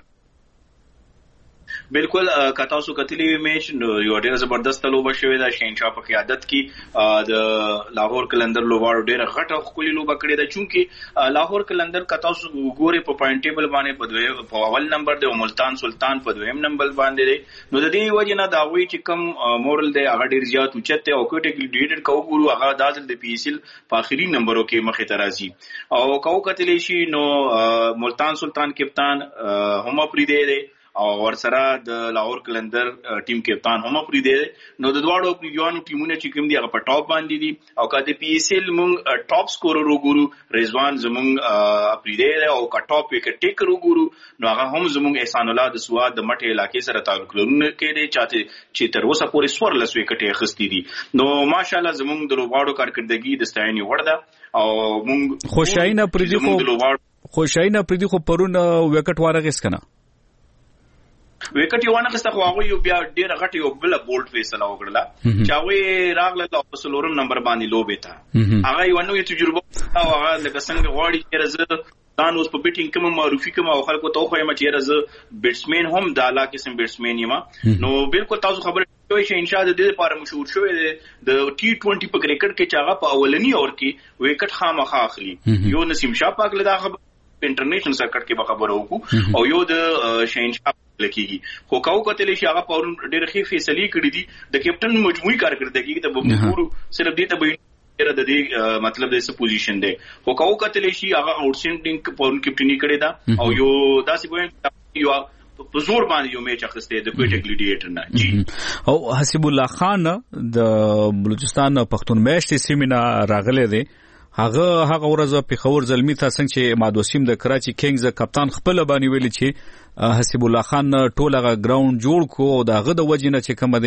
S13: بالکل کتا سو کتلی میچ یو ډیره زبردست لوبه شوې ده. شینشاه په قیادت کې د لاهور قلندر لوباړو ډیره غټه خولي لوبه کړې ده، چونکی لاهور قلندر کتا سو ګوري په پوینټ ټیبل باندې په دوی په اول نمبر دی او ملتان سلطان په دویم نمبر باندې دی. نو د دې وجه نه دا وی چې کم مورل دی هغه ډیر زیات اوچت او کوټه کې ډیډر کو ګورو هغه داسل د پی ایس ال په اخري نمبرو کې مخې ته راځي او کو کتلی شي. نو ملتان سلطان کپتان هم پری دی او ورسره د لاهور قلندر ټیم کپتان هم پری دی. نو د دواړو پریوانو ټیمونه چې کوم دي هغه په ټاپ باندې دي او کله د پی ایس ال مونږ ټاپ سکورر وګورو رضوان زمونږ پری دی او کا ټاپ وکټ ټیکر وګورو نو هغه هم زمونږ احسان الله د سواد د مټه علاقې سره تعلق لرونه کېږي چاته چې تر اوسه پورې سور لس وکټ خستی دي. نو ماشاءالله زمونږ د لوباړو کارکردګي د ستاینې وړ ده او مونږ
S1: خوشاینه پری دی خو خوشاینه پری دی خو پرون وکټ وارغس کنه
S13: وکټ یو نه کسته خو هغه یو بیا ډیر غټ یو بل بولټ فیصله وکړه چې هغه راغله د سلورم نمبر باندې لوبه تا هغه یو نوې تجربه او هغه لکه څنګه غواړي چې رزه دان اوس په بیټینګ کوم معرفي کوم او خلکو ته خو یم چې رزه بیټسمن هم د اعلی قسم بیټسمن یم. نو بالکل تاسو خبره کوي چې ان شاء الله د دې لپاره مشهور شوی د ټي ټوئنټي په کرکټ کې چې هغه په اولنی اور کې وکټ خامخا اخلي. یو نسیم شاه پاک له دا خبر انټرنیشنل سرکټ کې به خبره وکړو او یو د شینشاه لکېږي خو کاو کتلی شي هغه پاورن ډېر ښې فیصلې کړې دي د کیپټن مجموعي کارکردګي ته به مګورو صرف دې ته به د دې مطلب د څه پوزیشن دی خو کاو کتلی شي هغه آوټسټینډینګ پاورن کیپټنی کړی دا او یو داسې وایي یو په زور باندې یو میچ اخیسته د کوټه ګلیډیټر نه جی.
S1: او حسیب الله خان د بلوچستان پښتون میشتې سیمینا راغله دی هغه هغه ورځ په خور زلمی ته څنګه چې ماد وسیم د کراچي کینګز کپتان خپل باندې ویل چې حسیب الله خان ټول هغه ګراوند جوړ کو او داغه د وجنه چې کوم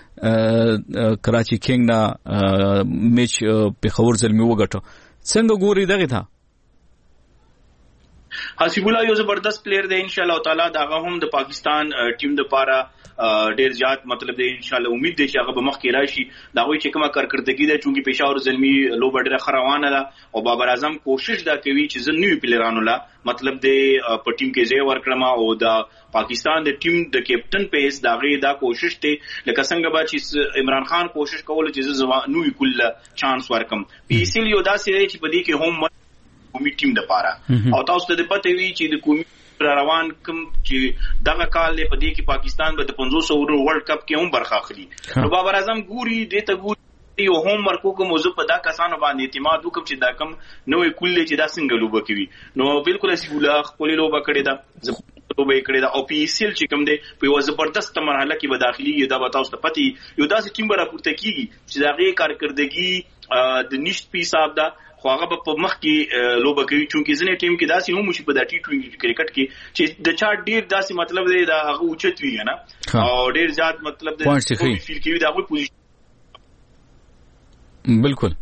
S1: دی کراچي کینګ نه میچ په خور زلمی وګټو. څنګه ګوري دغه ته
S13: حسیب الله یو زبردست پلیئر دی ان شاء الله تعالی داغه هم د پاکستان ټیم د پاره ډیر زیات مطلب دی ان شاء الله امید دی چې هغه به مخ کې راشي. دا وایي چې کومه کارکردګي ده چونکی پېښور زلمی لوب ډیره خروانه ده او بابر اعظم کوشش دا کوي چې زنوي پلیرانو لا مطلب دی په ټیم کې ځای ورکړم او د پاکستان د ټیم د کیپټن پیس دا غي دا کوشش ته لکه څنګه به چې عمران خان کوشش کول چې زنوي کله چانس ورکم پی سی ال یو داسې دی چې په دې کې هم کومي ټیم د پاره او تاسو ته پته وی چې د کومي روان کوم چې دغه کال په دې کې پاکستان به د پنځوس اورو ورلد کپ کې هم برخه اخلي. نو بابر اعظم ګوري دې ته ګوري یو هم ورکو کوم موضوع په دا کسانو باندې اعتماد وکم چې دا کم نوې کولې چې دا څنګه لوبه کوي. نو بالکل اسی ګولا خپل لوبه کړې ده لوبه کړې ده او پی سی ال چې کوم دی په یو زبردست مرحله کې به داخلي دا به تاسو ته پتی یو داسې ټیم به راپورته کیږي چې دا غي کارکردګي د نشټ په حساب ده خو هغه په مخ کې لوبه کوي چونکی ځنې ټیم کې داسې هم شي په د ټي ټوئنټي کرکټ کې چې د چا ډیر داسې مطلب دی دا هغه اوچت وي نه او ډیر زیات مطلب دی فیل کوي دا غوي پوزیشن بالکل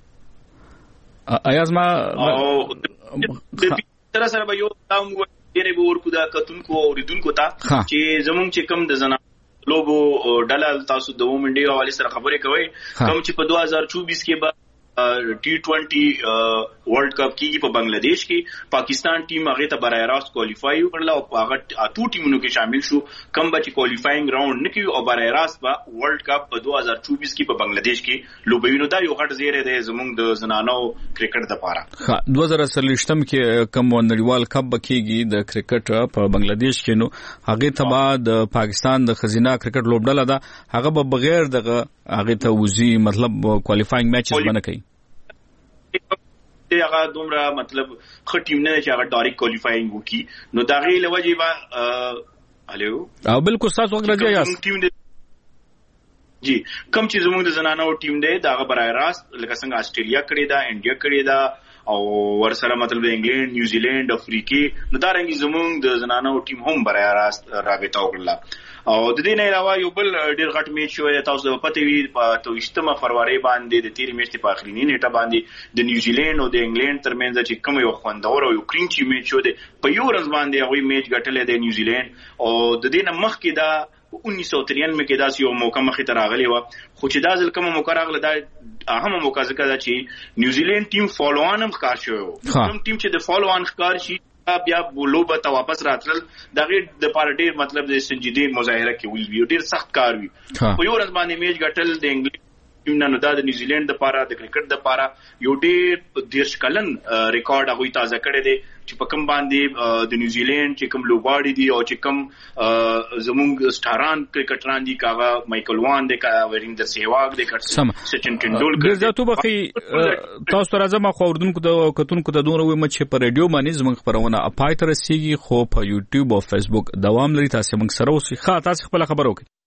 S1: ایاز ما
S13: د تر سره به یو تام ډیره به ورکو دا کتونکو او ریدونکو ته چې زمونږ چې کم د زنا لوبو ډله تاسو د وومنډي حواله سره خبرې کوي کوم چې په دوه هزار چوبیس کې به ټي ټوئنټي ورلد کپ کېږي په بنگلاديش کې پاکستان ټیم هغه ته برای راست کوالیفای وکړل او هغه اته ټیمونو کې شامل شو کوم به چې کوالیفاینګ راوند نه کوي او برای راست په ورلد کپ په دوه هزار چوبیس کې په بنگلاديش کې لوبوینو دا یو غټ زیری دی زموږ د زنانو کرکټ لپاره.
S1: ها دوه هزار سلويشتم کې کوم نړیوال کپ کېږي د کرکټ په بنگلاديش کې نو هغه ته بعد پاکستان د خزینه کرکټ لوبډله ده هغه به بغیر دغه هغه ته وزي مطلب کوالیفاینګ میچز باندې کوي
S13: هغه دومره مطلب خ ټیم نه چې هغه ډایرکټ کوالیفاینګ وکي نو دا غي لوجه با الو
S1: او بالکل تاسو وګورئ یاس
S13: ټیم دی جی کوم چې زموږ د زنانو ټیم دی دا برای راست لکه څنګه استرالیا کړی دا انډیا کړی دا او ورسره مطلب د انګلند نیوزیلند افریقي نو دا رنګي زموږ د زنانو ټیم هم برای راست رابطه وکړه او د دې نه علاوه یو بل ډیر غټ میچ شوی تاسو په پته وی په توشتمه فروری باندې د تیر میاشتې په اخرینی نیټه باندې د نیوزیلند او د انګلند ترمنځ چې کوم یو خوندور او یو کرینچی میچ شو دی په یو ورځ باندې هغه میچ ګټلې د نیوزیلند او د دې نه مخکې دا उन्नीस सौ तिरानवे کې داسې یو موقع مخې ته راغلی و خو چې دا ځل کومه موقع راغله دا اهمه موقع ځکه ده چې نیوزیلند ټیم فالو آن هم ښکار شوی و کوم ټیم چې د فالو آن ښکار شي بیا لوبه ته واپس راتلل دغه د پاره ډیر مطلب د سنجیدې مظاهره کې وی ډیر سخت کار وی خو یو ورځ باندې میچ ګټل د انګلیس ټیم نه دا د نیوزیلند لپاره د کرکټ لپاره یو ډیر دیرش کلن ریکارډ هغه تازه کړی دی چې په کوم باندې د نیوزیلند چې کوم لوباړي دي او چې کوم زموږ سټاران کرکټران دي کاغه مایکل وان دی کا وریندر سیواګ دی کټ سچن ټنډولکر
S1: زه بخي تاسو راځم خو اردوونکو د کتونکو د دوه وي چې په رادیو باندې زموږ خبرونه اپای تر رسیږي خو په یوټیوب او فیسبوک دوام لري تاسو موږ سره اوسئ ښه تاسو خپل خبرو